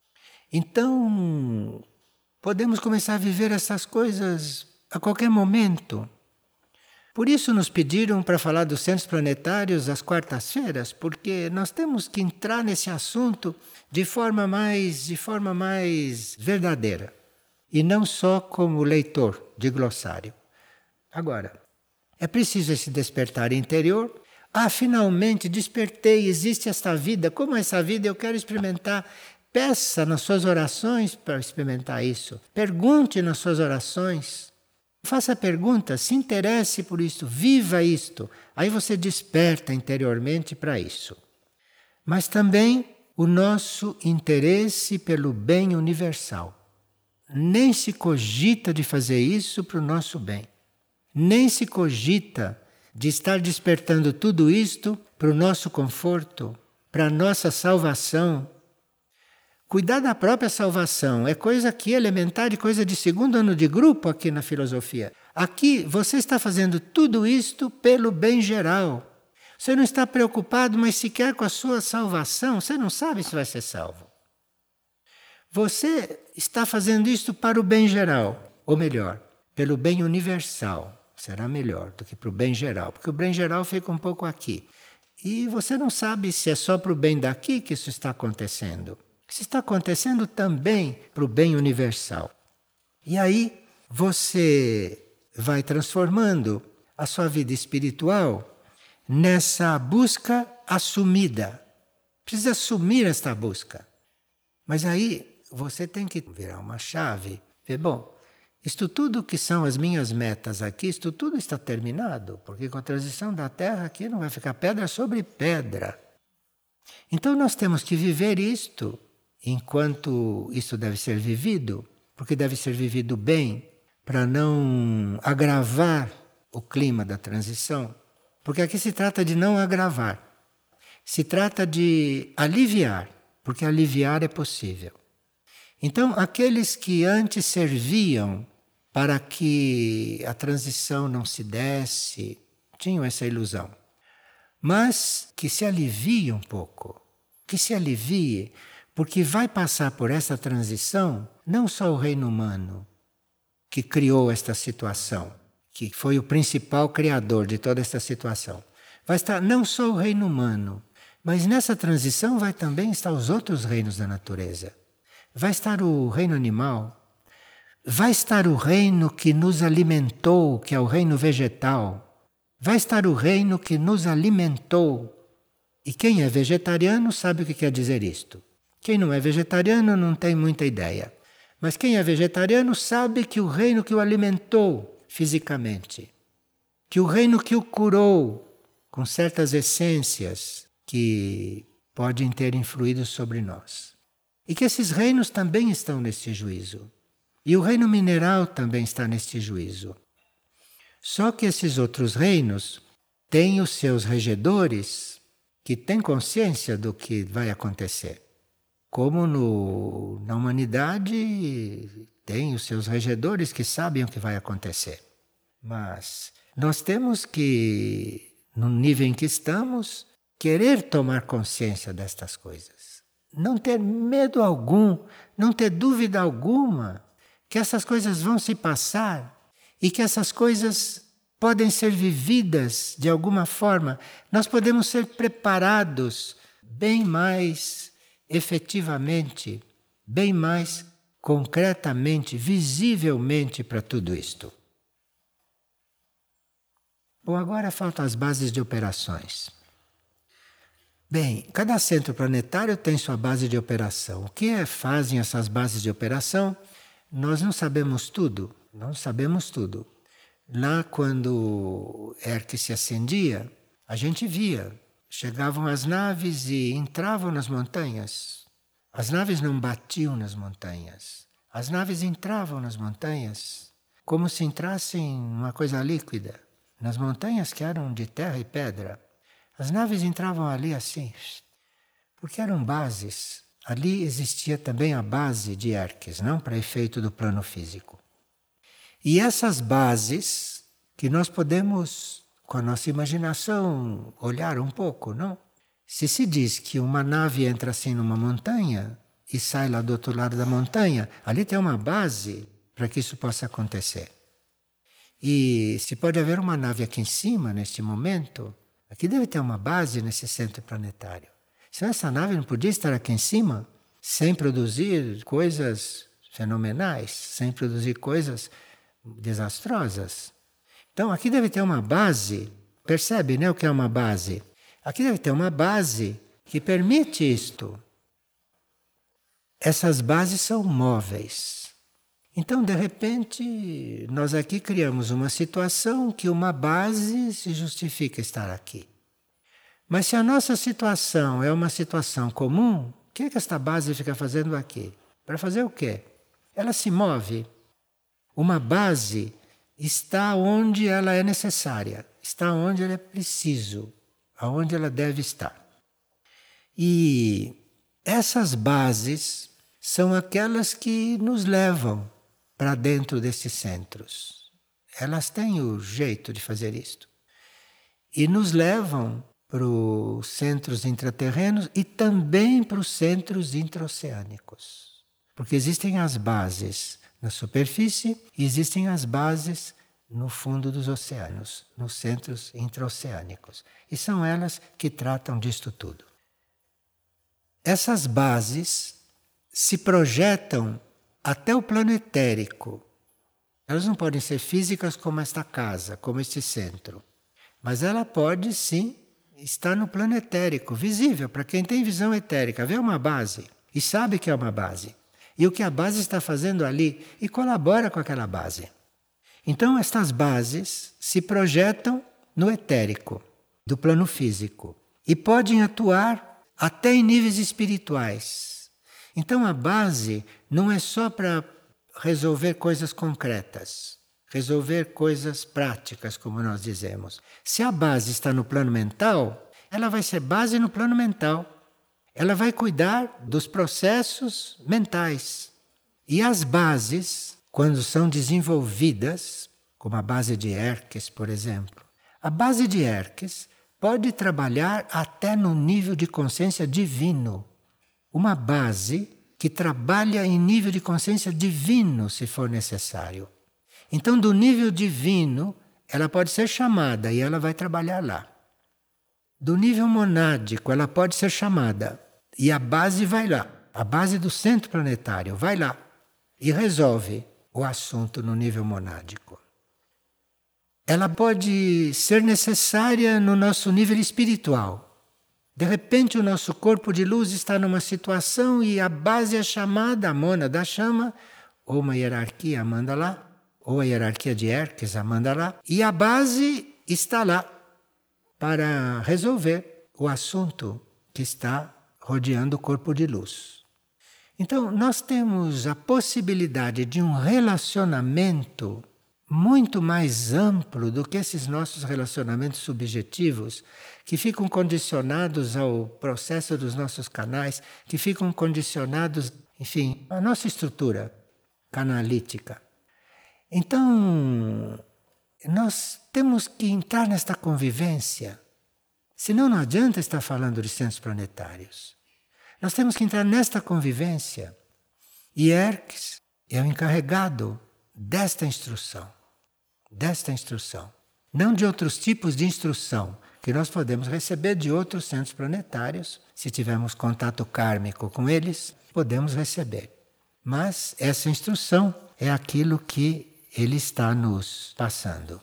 Então, podemos começar a viver essas coisas a qualquer momento. Por isso nos pediram para falar dos centros planetários às quartas-feiras, porque nós temos que entrar nesse assunto de forma mais verdadeira. E não só como leitor de glossário. Agora, é preciso esse despertar interior. Finalmente despertei, existe esta vida. Como é essa vida? Eu quero experimentar. Peça nas suas orações para experimentar isso. Pergunte nas suas orações. Faça perguntas, se interesse por isto, viva isto. Aí você desperta interiormente para isso. Mas também o nosso interesse pelo bem universal. Nem se cogita de fazer isso para o nosso bem. Nem se cogita de estar despertando tudo isto para o nosso conforto, para a nossa salvação. Cuidar da própria salvação é coisa aqui elementar e coisa de segundo ano de grupo aqui na filosofia. Aqui você está fazendo tudo isto pelo bem geral. Você não está preocupado, mas sequer com a sua salvação, você não sabe se vai ser salvo. Você está fazendo isto para o bem geral, ou melhor, pelo bem universal. Será melhor do que para o bem geral, porque o bem geral fica um pouco aqui. E você não sabe se é só para o bem daqui que isso está acontecendo. Isso está acontecendo também para o bem universal. E aí você vai transformando a sua vida espiritual nessa busca assumida. Precisa assumir esta busca. Mas aí você tem que virar uma chave. Ver, bom, isto tudo que são as minhas metas aqui, isto tudo está terminado, porque com a transição da Terra aqui não vai ficar pedra sobre pedra. Então nós temos que viver isto enquanto isso deve ser vivido, porque deve ser vivido bem, para não agravar o clima da transição. Porque aqui se trata de não agravar. Se trata de aliviar, porque aliviar é possível. Então, aqueles que antes serviam para que a transição não se desse, tinham essa ilusão. Mas que se alivie um pouco, que se alivie, porque vai passar por essa transição não só o reino humano, que criou esta situação, que foi o principal criador de toda esta situação. Vai estar não só o reino humano, mas nessa transição vai também estar os outros reinos da natureza. Vai estar o reino animal, vai estar o reino que nos alimentou, que é o reino vegetal. Vai estar o reino que nos alimentou. E quem é vegetariano sabe o que quer dizer isto. Quem não é vegetariano não tem muita ideia. Mas quem é vegetariano sabe que o reino que o alimentou fisicamente, que o reino que o curou com certas essências que podem ter influído sobre nós. E que esses reinos também estão neste juízo. E o reino mineral também está neste juízo. Só que esses outros reinos têm os seus regedores que têm consciência do que vai acontecer. Como na humanidade tem os seus regedores que sabem o que vai acontecer. Mas nós temos que, no nível em que estamos, querer tomar consciência destas coisas. Não ter medo algum, não ter dúvida alguma que essas coisas vão se passar e que essas coisas podem ser vividas de alguma forma. Nós podemos ser preparados bem mais efetivamente, bem mais concretamente, visivelmente para tudo isto. Bom, agora faltam as bases de operações. Bem, cada centro planetário tem sua base de operação. O que fazem essas bases de operação? Nós não sabemos tudo, não sabemos tudo. Lá quando Hermes se acendia, a gente via. Chegavam as naves e entravam nas montanhas. As naves não batiam nas montanhas. As naves entravam nas montanhas como se entrassem numa coisa líquida. Nas montanhas que eram de terra e pedra. As naves entravam ali assim, porque eram bases. Ali existia também a base de Hermes, não para efeito do plano físico. E essas bases que nós podemos, com a nossa imaginação, olhar um pouco, não? Se diz que uma nave entra assim numa montanha, e sai lá do outro lado da montanha, ali tem uma base para que isso possa acontecer. E se pode haver uma nave aqui em cima, neste momento, aqui deve ter uma base nesse centro planetário. Senão essa nave não podia estar aqui em cima sem produzir coisas fenomenais, sem produzir coisas desastrosas. Então aqui deve ter uma base, percebe, né, o que é uma base? Aqui deve ter uma base que permite isto. Essas bases são móveis. Então, de repente, nós aqui criamos uma situação que uma base se justifica estar aqui. Mas se a nossa situação é uma situação comum, o que é que esta base fica fazendo aqui? Para fazer o quê? Ela se move. Uma base está onde ela é necessária, está onde ela é preciso, aonde ela deve estar. E essas bases são aquelas que nos levam para dentro desses centros. Elas têm o jeito de fazer isto. E nos levam para os centros intraterrenos e também para os centros intraoceânicos. Porque existem as bases na superfície e existem as bases no fundo dos oceanos, nos centros intraoceânicos. E são elas que tratam disto tudo. Essas bases se projetam até o plano etérico. Elas não podem ser físicas como esta casa, como este centro. Mas ela pode, sim, estar no plano etérico, visível para quem tem visão etérica. Vê uma base e sabe que é uma base. E o que a base está fazendo ali e colabora com aquela base. Então, estas bases se projetam no etérico, do plano físico. E podem atuar até em níveis espirituais. Então a base não é só para resolver coisas concretas, resolver coisas práticas, como nós dizemos. Se a base está no plano mental, ela vai ser base no plano mental. Ela vai cuidar dos processos mentais. E as bases, quando são desenvolvidas, como a base de Hermes, por exemplo, a base de Hermes pode trabalhar até no nível de consciência divino. Uma base que trabalha em nível de consciência divino, se for necessário. Então, do nível divino, ela pode ser chamada e ela vai trabalhar lá. Do nível monádico, ela pode ser chamada e a base vai lá. A base do centro planetário vai lá e resolve o assunto no nível monádico. Ela pode ser necessária no nosso nível espiritual. De repente o nosso corpo de luz está numa situação e a base é chamada, a mônada chama, ou uma hierarquia manda lá, ou a hierarquia de Hermes a manda lá, e a base está lá para resolver o assunto que está rodeando o corpo de luz. Então nós temos a possibilidade de um relacionamento muito mais amplo do que esses nossos relacionamentos subjetivos, que ficam condicionados ao processo dos nossos canais, que ficam condicionados, enfim, à nossa estrutura canalítica. Então, nós temos que entrar nesta convivência, senão não adianta estar falando de centros planetários. Nós temos que entrar nesta convivência. E Hermes é o encarregado desta instrução. Não de outros tipos de instrução que nós podemos receber de outros centros planetários. Se tivermos contato kármico com eles, podemos receber. Mas essa instrução é aquilo que ele está nos passando.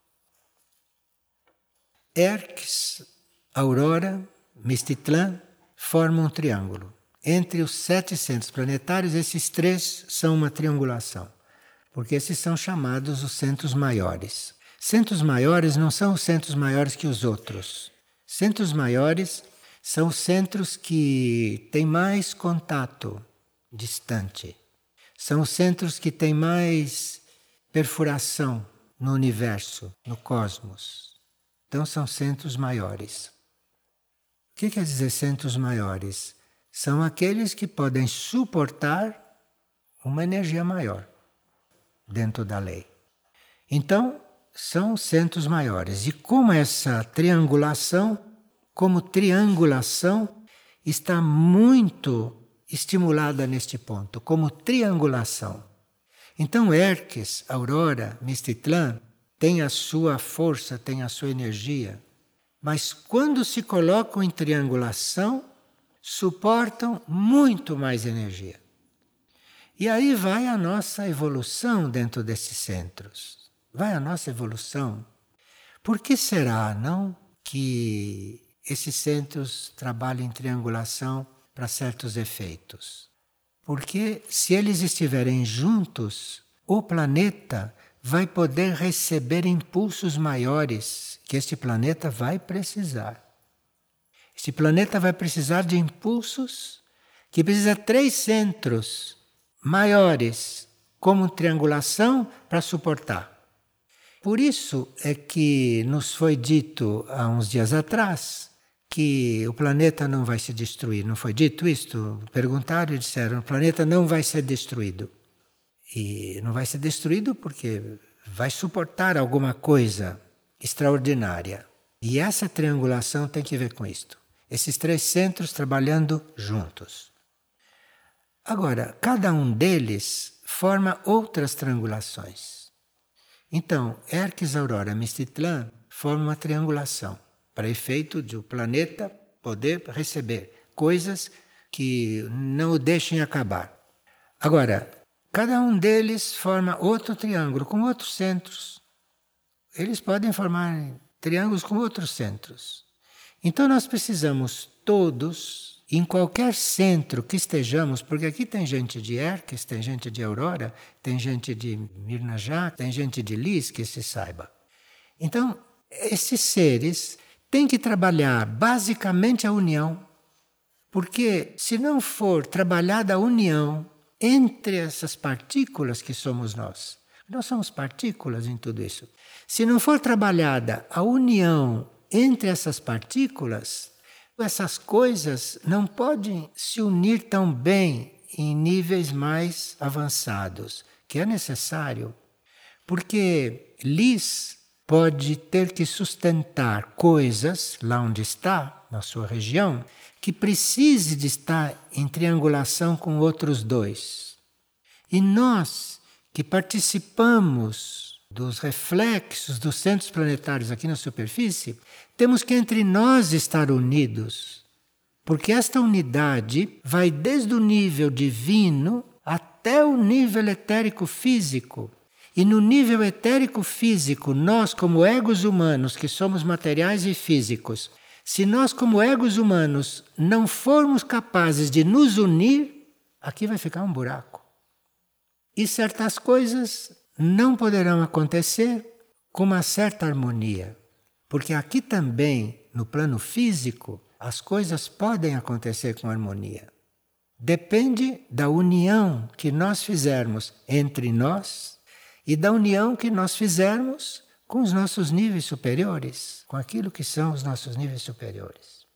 Hermes, Aurora, Mistitlã formam um triângulo. Entre os 7 centros planetários, esses 3 são uma triangulação. Porque esses são chamados os centros maiores. Centros maiores não são os centros maiores que os outros. Centros maiores são os centros que têm mais contato distante. São os centros que têm mais perfuração no universo, no cosmos. Então são centros maiores. O que quer dizer centros maiores? São aqueles que podem suportar uma energia maior dentro da lei. Então, são centros maiores. E como essa triangulação, está muito estimulada neste ponto, como triangulação. Então Herques, Aurora, Mestitlã tem a sua força, tem a sua energia, mas quando se colocam em triangulação, suportam muito mais energia. E aí vai a nossa evolução dentro desses centros. Vai a nossa evolução. Por que será, não, que esses centros trabalham em triangulação para certos efeitos? Porque se eles estiverem juntos, o planeta vai poder receber impulsos maiores que este planeta vai precisar. Este planeta vai precisar de impulsos que precisa 3 centros maiores como triangulação para suportar. Por isso é que nos foi dito há uns dias atrás que o planeta não vai se destruir. Não foi dito isto? Perguntaram e disseram, o planeta não vai ser destruído. E não vai ser destruído porque vai suportar alguma coisa extraordinária. E essa triangulação tem que ver com isto. Esses 3 centros trabalhando juntos. Agora, cada um deles forma outras triangulações. Então, Herques, Aurora, Mestitlã formam uma triangulação para efeito de o planeta poder receber coisas que não o deixem acabar. Agora, cada um deles forma outro triângulo com outros centros. Eles podem formar triângulos com outros centros. Então nós precisamos todos, em qualquer centro que estejamos, porque aqui tem gente de Herques, tem gente de Aurora, tem gente de Mirnajá, tem gente de Lis, que se saiba. Então, esses seres têm que trabalhar basicamente a união, porque se não for trabalhada a união entre essas partículas que somos nós somos partículas em tudo isso. Se não for trabalhada a união entre essas partículas, essas coisas não podem se unir tão bem em níveis mais avançados, que é necessário. Porque Lis pode ter que sustentar coisas lá onde está, na sua região, que precise de estar em triangulação com outros 2. E nós, que participamos dos reflexos dos centros planetários aqui na superfície, temos que entre nós estar unidos, porque esta unidade vai desde o nível divino até o nível etérico físico. E no nível etérico físico, nós como egos humanos, que somos materiais e físicos, se nós como egos humanos não formos capazes de nos unir, aqui vai ficar um buraco. E certas coisas não poderão acontecer com uma certa harmonia. Porque aqui também, no plano físico, as coisas podem acontecer com harmonia. Depende da união que nós fizermos entre nós e da união que nós fizermos com os nossos níveis superiores, com aquilo que são os nossos níveis superiores.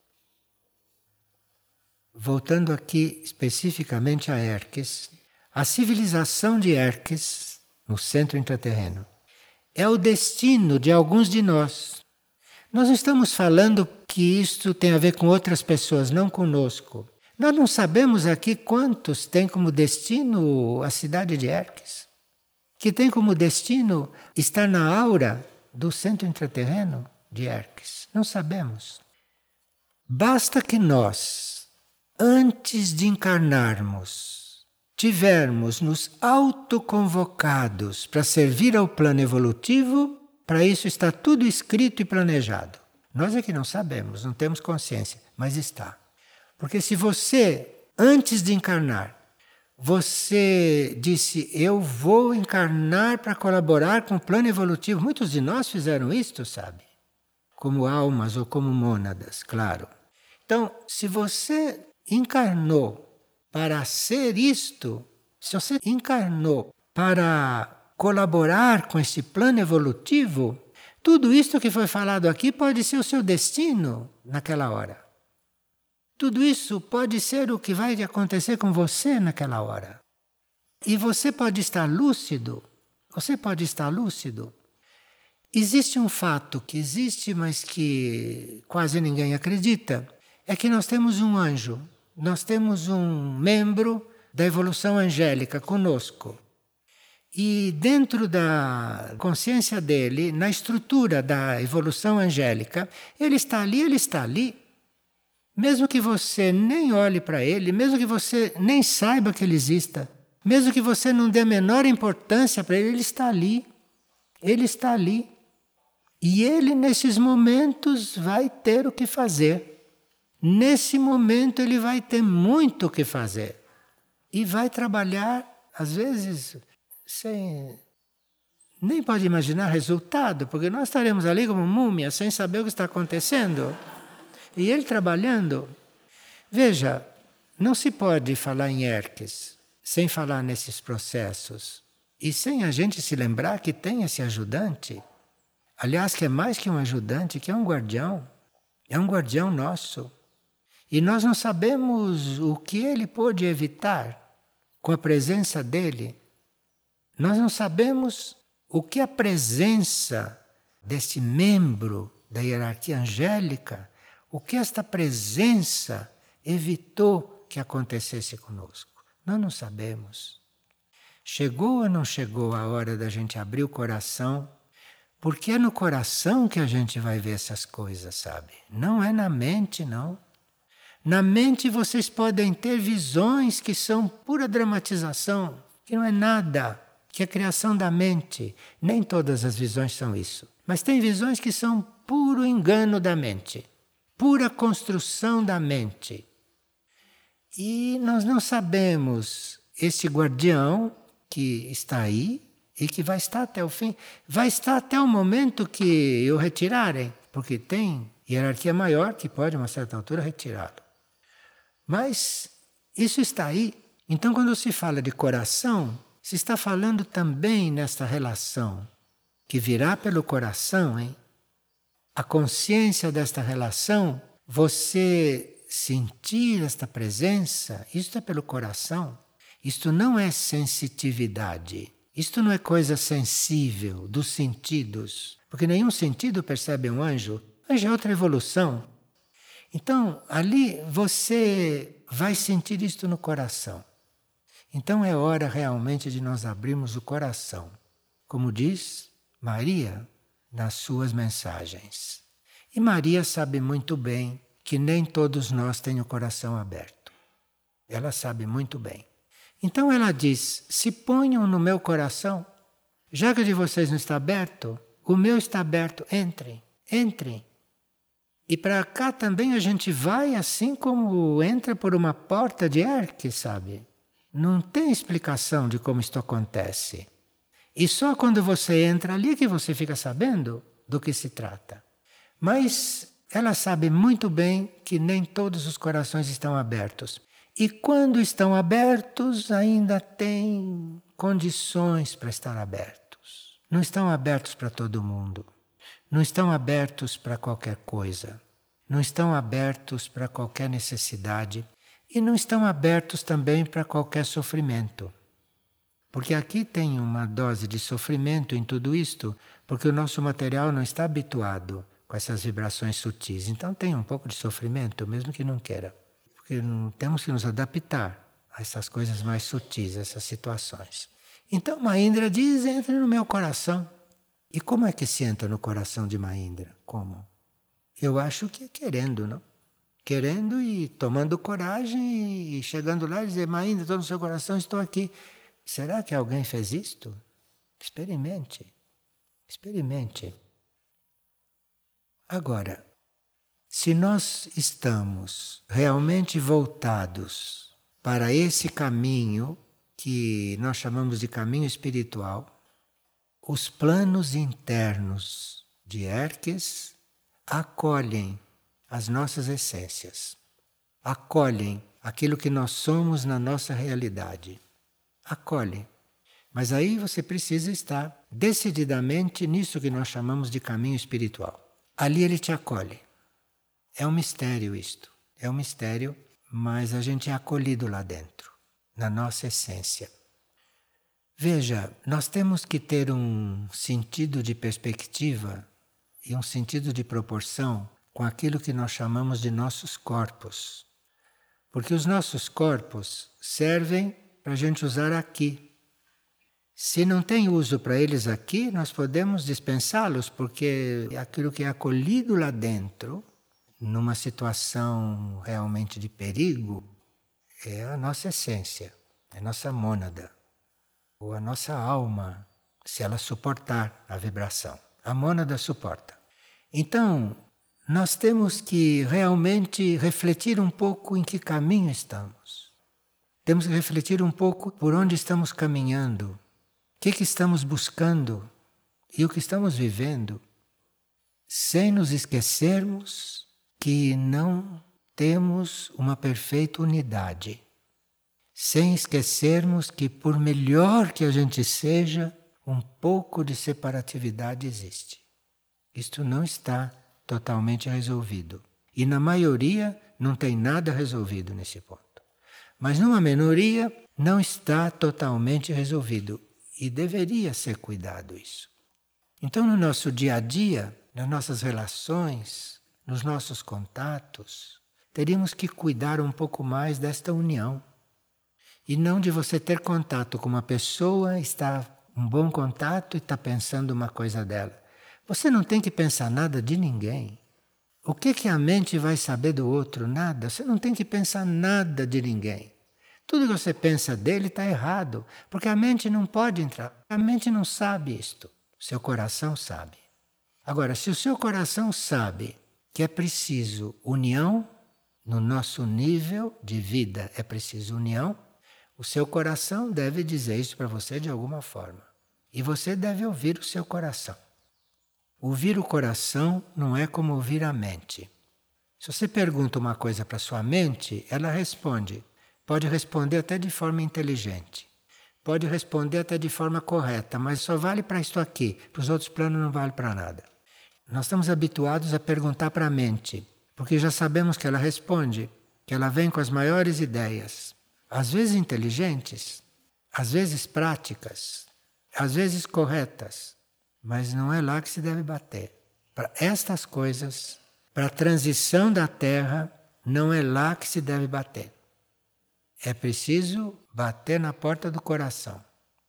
Voltando aqui especificamente a Herques, a civilização de Herques, no centro intraterreno, é o destino de alguns de nós. Nós não estamos falando que isto tem a ver com outras pessoas, não conosco. Nós não sabemos aqui quantos têm como destino a cidade de Herques, que tem como destino estar na aura do centro intraterreno de Herques. Não sabemos. Basta que nós, antes de encarnarmos, tivermos nos autoconvocados para servir ao plano evolutivo, para isso está tudo escrito e planejado. Nós é que não sabemos, não temos consciência, mas está. Porque se você, antes de encarnar, você disse, eu vou encarnar para colaborar com o plano evolutivo. Muitos de nós fizeram isto, sabe? Como almas ou como mônadas, claro. Então, se você encarnou para ser isto, se você encarnou para colaborar com esse plano evolutivo, tudo isto que foi falado aqui pode ser o seu destino naquela hora. Tudo isso pode ser o que vai acontecer com você naquela hora. E você pode estar lúcido. Você pode estar lúcido. Existe um fato que existe, mas que quase ninguém acredita. É que nós temos um anjo nós temos um membro da evolução angélica conosco. E dentro da consciência dele, na estrutura da evolução angélica, ele está ali, ele está ali. Mesmo que você nem olhe para ele, mesmo que você nem saiba que ele exista, mesmo que você não dê a menor importância para ele, ele está ali. Ele está ali. E ele, nesses momentos, vai ter o que fazer. Nesse momento, ele vai ter muito o que fazer. E vai trabalhar, às vezes, sem... nem pode imaginar resultado, porque nós estaremos ali como múmias, sem saber o que está acontecendo. E ele trabalhando. Veja, não se pode falar em Herques sem falar nesses processos. E sem a gente se lembrar que tem esse ajudante. Aliás, que é mais que um ajudante, que é um guardião. É um guardião nosso. E nós não sabemos o que ele pôde evitar com a presença dele. Nós não sabemos o que a presença desse membro da hierarquia angélica, o que esta presença evitou que acontecesse conosco. Nós não sabemos. Chegou ou não chegou a hora da gente abrir o coração? Porque é no coração que a gente vai ver essas coisas, sabe? Não é na mente, não. Na mente vocês podem ter visões que são pura dramatização, que não é nada, que é criação da mente. Nem todas as visões são isso. Mas tem visões que são puro engano da mente, pura construção da mente. E nós não sabemos, esse guardião que está aí e que vai estar até o fim, vai estar até o momento que o retirarem, porque tem hierarquia maior que pode, a uma certa altura, retirá-lo. Mas isso está aí. Então, quando se fala de coração, se está falando também nesta relação que virá pelo coração, hein? A consciência desta relação, você sentir esta presença, isto é pelo coração. Isto não é sensitividade. Isto não é coisa sensível dos sentidos. Porque nenhum sentido percebe um anjo. Anjo é outra evolução. Então, ali você vai sentir isto no coração. Então é hora realmente de nós abrirmos o coração. Como diz Maria nas suas mensagens. E Maria sabe muito bem que nem todos nós têm o coração aberto. Ela sabe muito bem. Então ela diz, se ponham no meu coração, já que o de vocês não está aberto, o meu está aberto, entrem, entrem. E para cá também a gente vai assim como entra por uma porta de Herques, sabe? Não tem explicação de como isto acontece. E só quando você entra ali que você fica sabendo do que se trata. Mas ela sabe muito bem que nem todos os corações estão abertos. E quando estão abertos, ainda tem condições para estar abertos. Não estão abertos para todo mundo. Não estão abertos para qualquer coisa. Não estão abertos para qualquer necessidade. E não estão abertos também para qualquer sofrimento. Porque aqui tem uma dose de sofrimento em tudo isto, porque o nosso material não está habituado com essas vibrações sutis. Então tem um pouco de sofrimento, mesmo que não queira. Porque temos que nos adaptar a essas coisas mais sutis, essas situações. Então Mahindra diz, entre no meu coração. E como é que se entra no coração de Mahindra? Como? Eu acho que é querendo, não? Querendo e tomando coragem e chegando lá e dizer, Mahindra, estou no seu coração, estou aqui. Será que alguém fez isto? Experimente. Experimente. Agora, se nós estamos realmente voltados para esse caminho que nós chamamos de caminho espiritual, os planos internos de Herques acolhem as nossas essências, acolhem aquilo que nós somos na nossa realidade. Acolhem. Mas aí você precisa estar decididamente nisso que nós chamamos de caminho espiritual. Ali ele te acolhe. É um mistério isto. É um mistério, mas a gente é acolhido lá dentro, na nossa essência. Veja, nós temos que ter um sentido de perspectiva e um sentido de proporção com aquilo que nós chamamos de nossos corpos. Porque os nossos corpos servem para a gente usar aqui. Se não tem uso para eles aqui, nós podemos dispensá-los, porque aquilo que é acolhido lá dentro, numa situação realmente de perigo, é a nossa essência, é a nossa mônada, ou a nossa alma, se ela suportar a vibração. A mônada suporta. Então, nós temos que realmente refletir um pouco em que caminho estamos. Temos que refletir um pouco por onde estamos caminhando, o que estamos buscando e o que estamos vivendo, sem nos esquecermos que não temos uma perfeita unidade, sem esquecermos que, por melhor que a gente seja, um pouco de separatividade existe. Isto não está totalmente resolvido. E na maioria não tem nada resolvido nesse ponto. Mas numa minoria não está totalmente resolvido. E deveria ser cuidado isso. Então no nosso dia a dia, nas nossas relações, nos nossos contatos, teríamos que cuidar um pouco mais desta união. E não de você ter contato com uma pessoa, estar um bom contato e está pensando uma coisa dela. Você não tem que pensar nada de ninguém. O que a mente vai saber do outro? Nada. Você não tem que pensar nada de ninguém. Tudo que você pensa dele está errado, porque a mente não pode entrar. A mente não sabe isto. O seu coração sabe. Agora, se o seu coração sabe que é preciso união, no nosso nível de vida é preciso união, o seu coração deve dizer isso para você de alguma forma. E você deve ouvir o seu coração. Ouvir o coração não é como ouvir a mente. Se você pergunta uma coisa para sua mente, ela responde. Pode responder até de forma inteligente. Pode responder até de forma correta, mas só vale para isto aqui. Para os outros planos não vale para nada. Nós estamos habituados a perguntar para a mente, porque já sabemos que ela responde, que ela vem com as maiores ideias. Às vezes inteligentes, às vezes práticas, às vezes corretas. Mas não é lá que se deve bater. Para estas coisas, para a transição da Terra, não é lá que se deve bater. É preciso bater na porta do coração.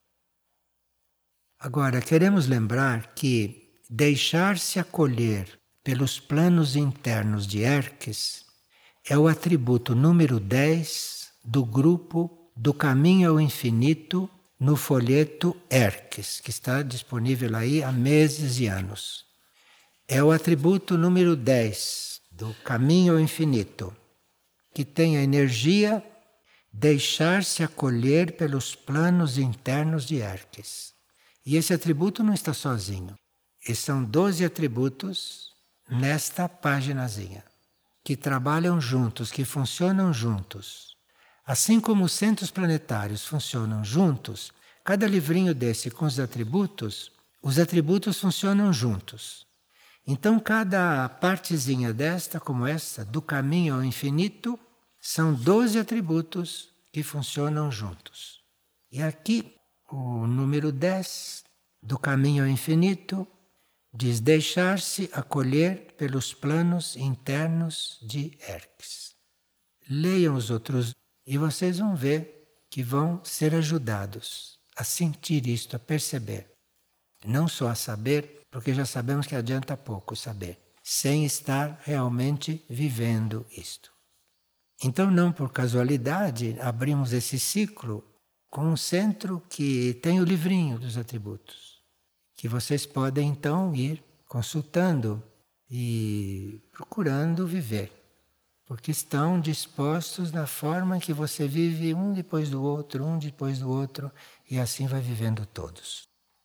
Agora, queremos lembrar que deixar-se acolher pelos planos internos de Hermes é o atributo número 10 do grupo do Caminho ao Infinito no folheto Hermes, que está disponível aí há meses e anos. É o atributo número 10 do Caminho ao Infinito, que tem a energia deixar-se acolher pelos planos internos de Hermes. E esse atributo não está sozinho. E são 12 atributos nesta paginazinha, que trabalham juntos, que funcionam juntos. Assim como os centros planetários funcionam juntos, cada livrinho desse com os atributos funcionam juntos. Então cada partezinha desta, como esta, do Caminho ao Infinito, são 12 atributos que funcionam juntos. E aqui o número 10 do Caminho ao Infinito diz deixar-se acolher pelos planos internos de Hermes. Leiam os outros e vocês vão ver que vão ser ajudados a sentir isto, a perceber. Não só a saber, porque já sabemos que adianta pouco saber, sem estar realmente vivendo isto. Então, não por casualidade, abrimos esse ciclo com um centro que tem o livrinho dos atributos, que vocês podem então ir consultando e procurando viver. Porque estão dispostos na forma que você vive um depois do outro, e assim vai vivendo todos.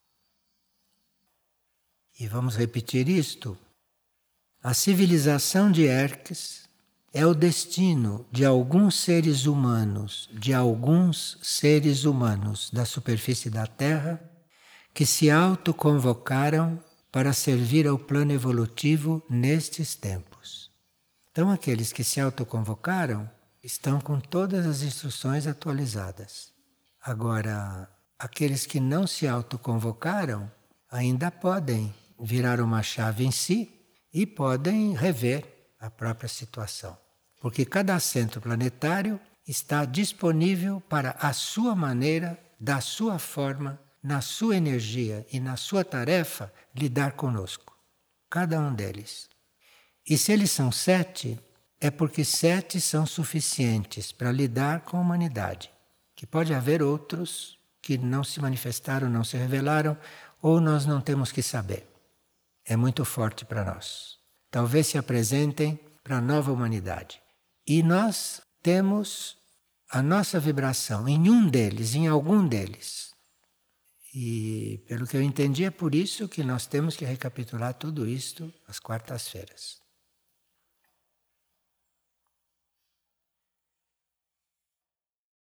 E vamos repetir isto. A civilização de Hermes é o destino de alguns seres humanos da superfície da Terra, que se autoconvocaram para servir ao plano evolutivo nestes tempos. Então, aqueles que se autoconvocaram estão com todas as instruções atualizadas. Agora, aqueles que não se autoconvocaram ainda podem virar uma chave em si e podem rever a própria situação. porque cada centro planetário está disponível para a sua maneira, da sua forma, na sua energia e na sua tarefa lidar conosco. Cada um deles. E se eles são 7, é porque 7 são suficientes para lidar com a humanidade. Que pode haver outros que não se manifestaram, não se revelaram, ou nós não temos que saber. É muito forte para nós. Talvez se apresentem para a nova humanidade. E nós temos a nossa vibração em um deles, em algum deles. E pelo que eu entendi, é por isso que nós temos que recapitular tudo isto às quartas-feiras.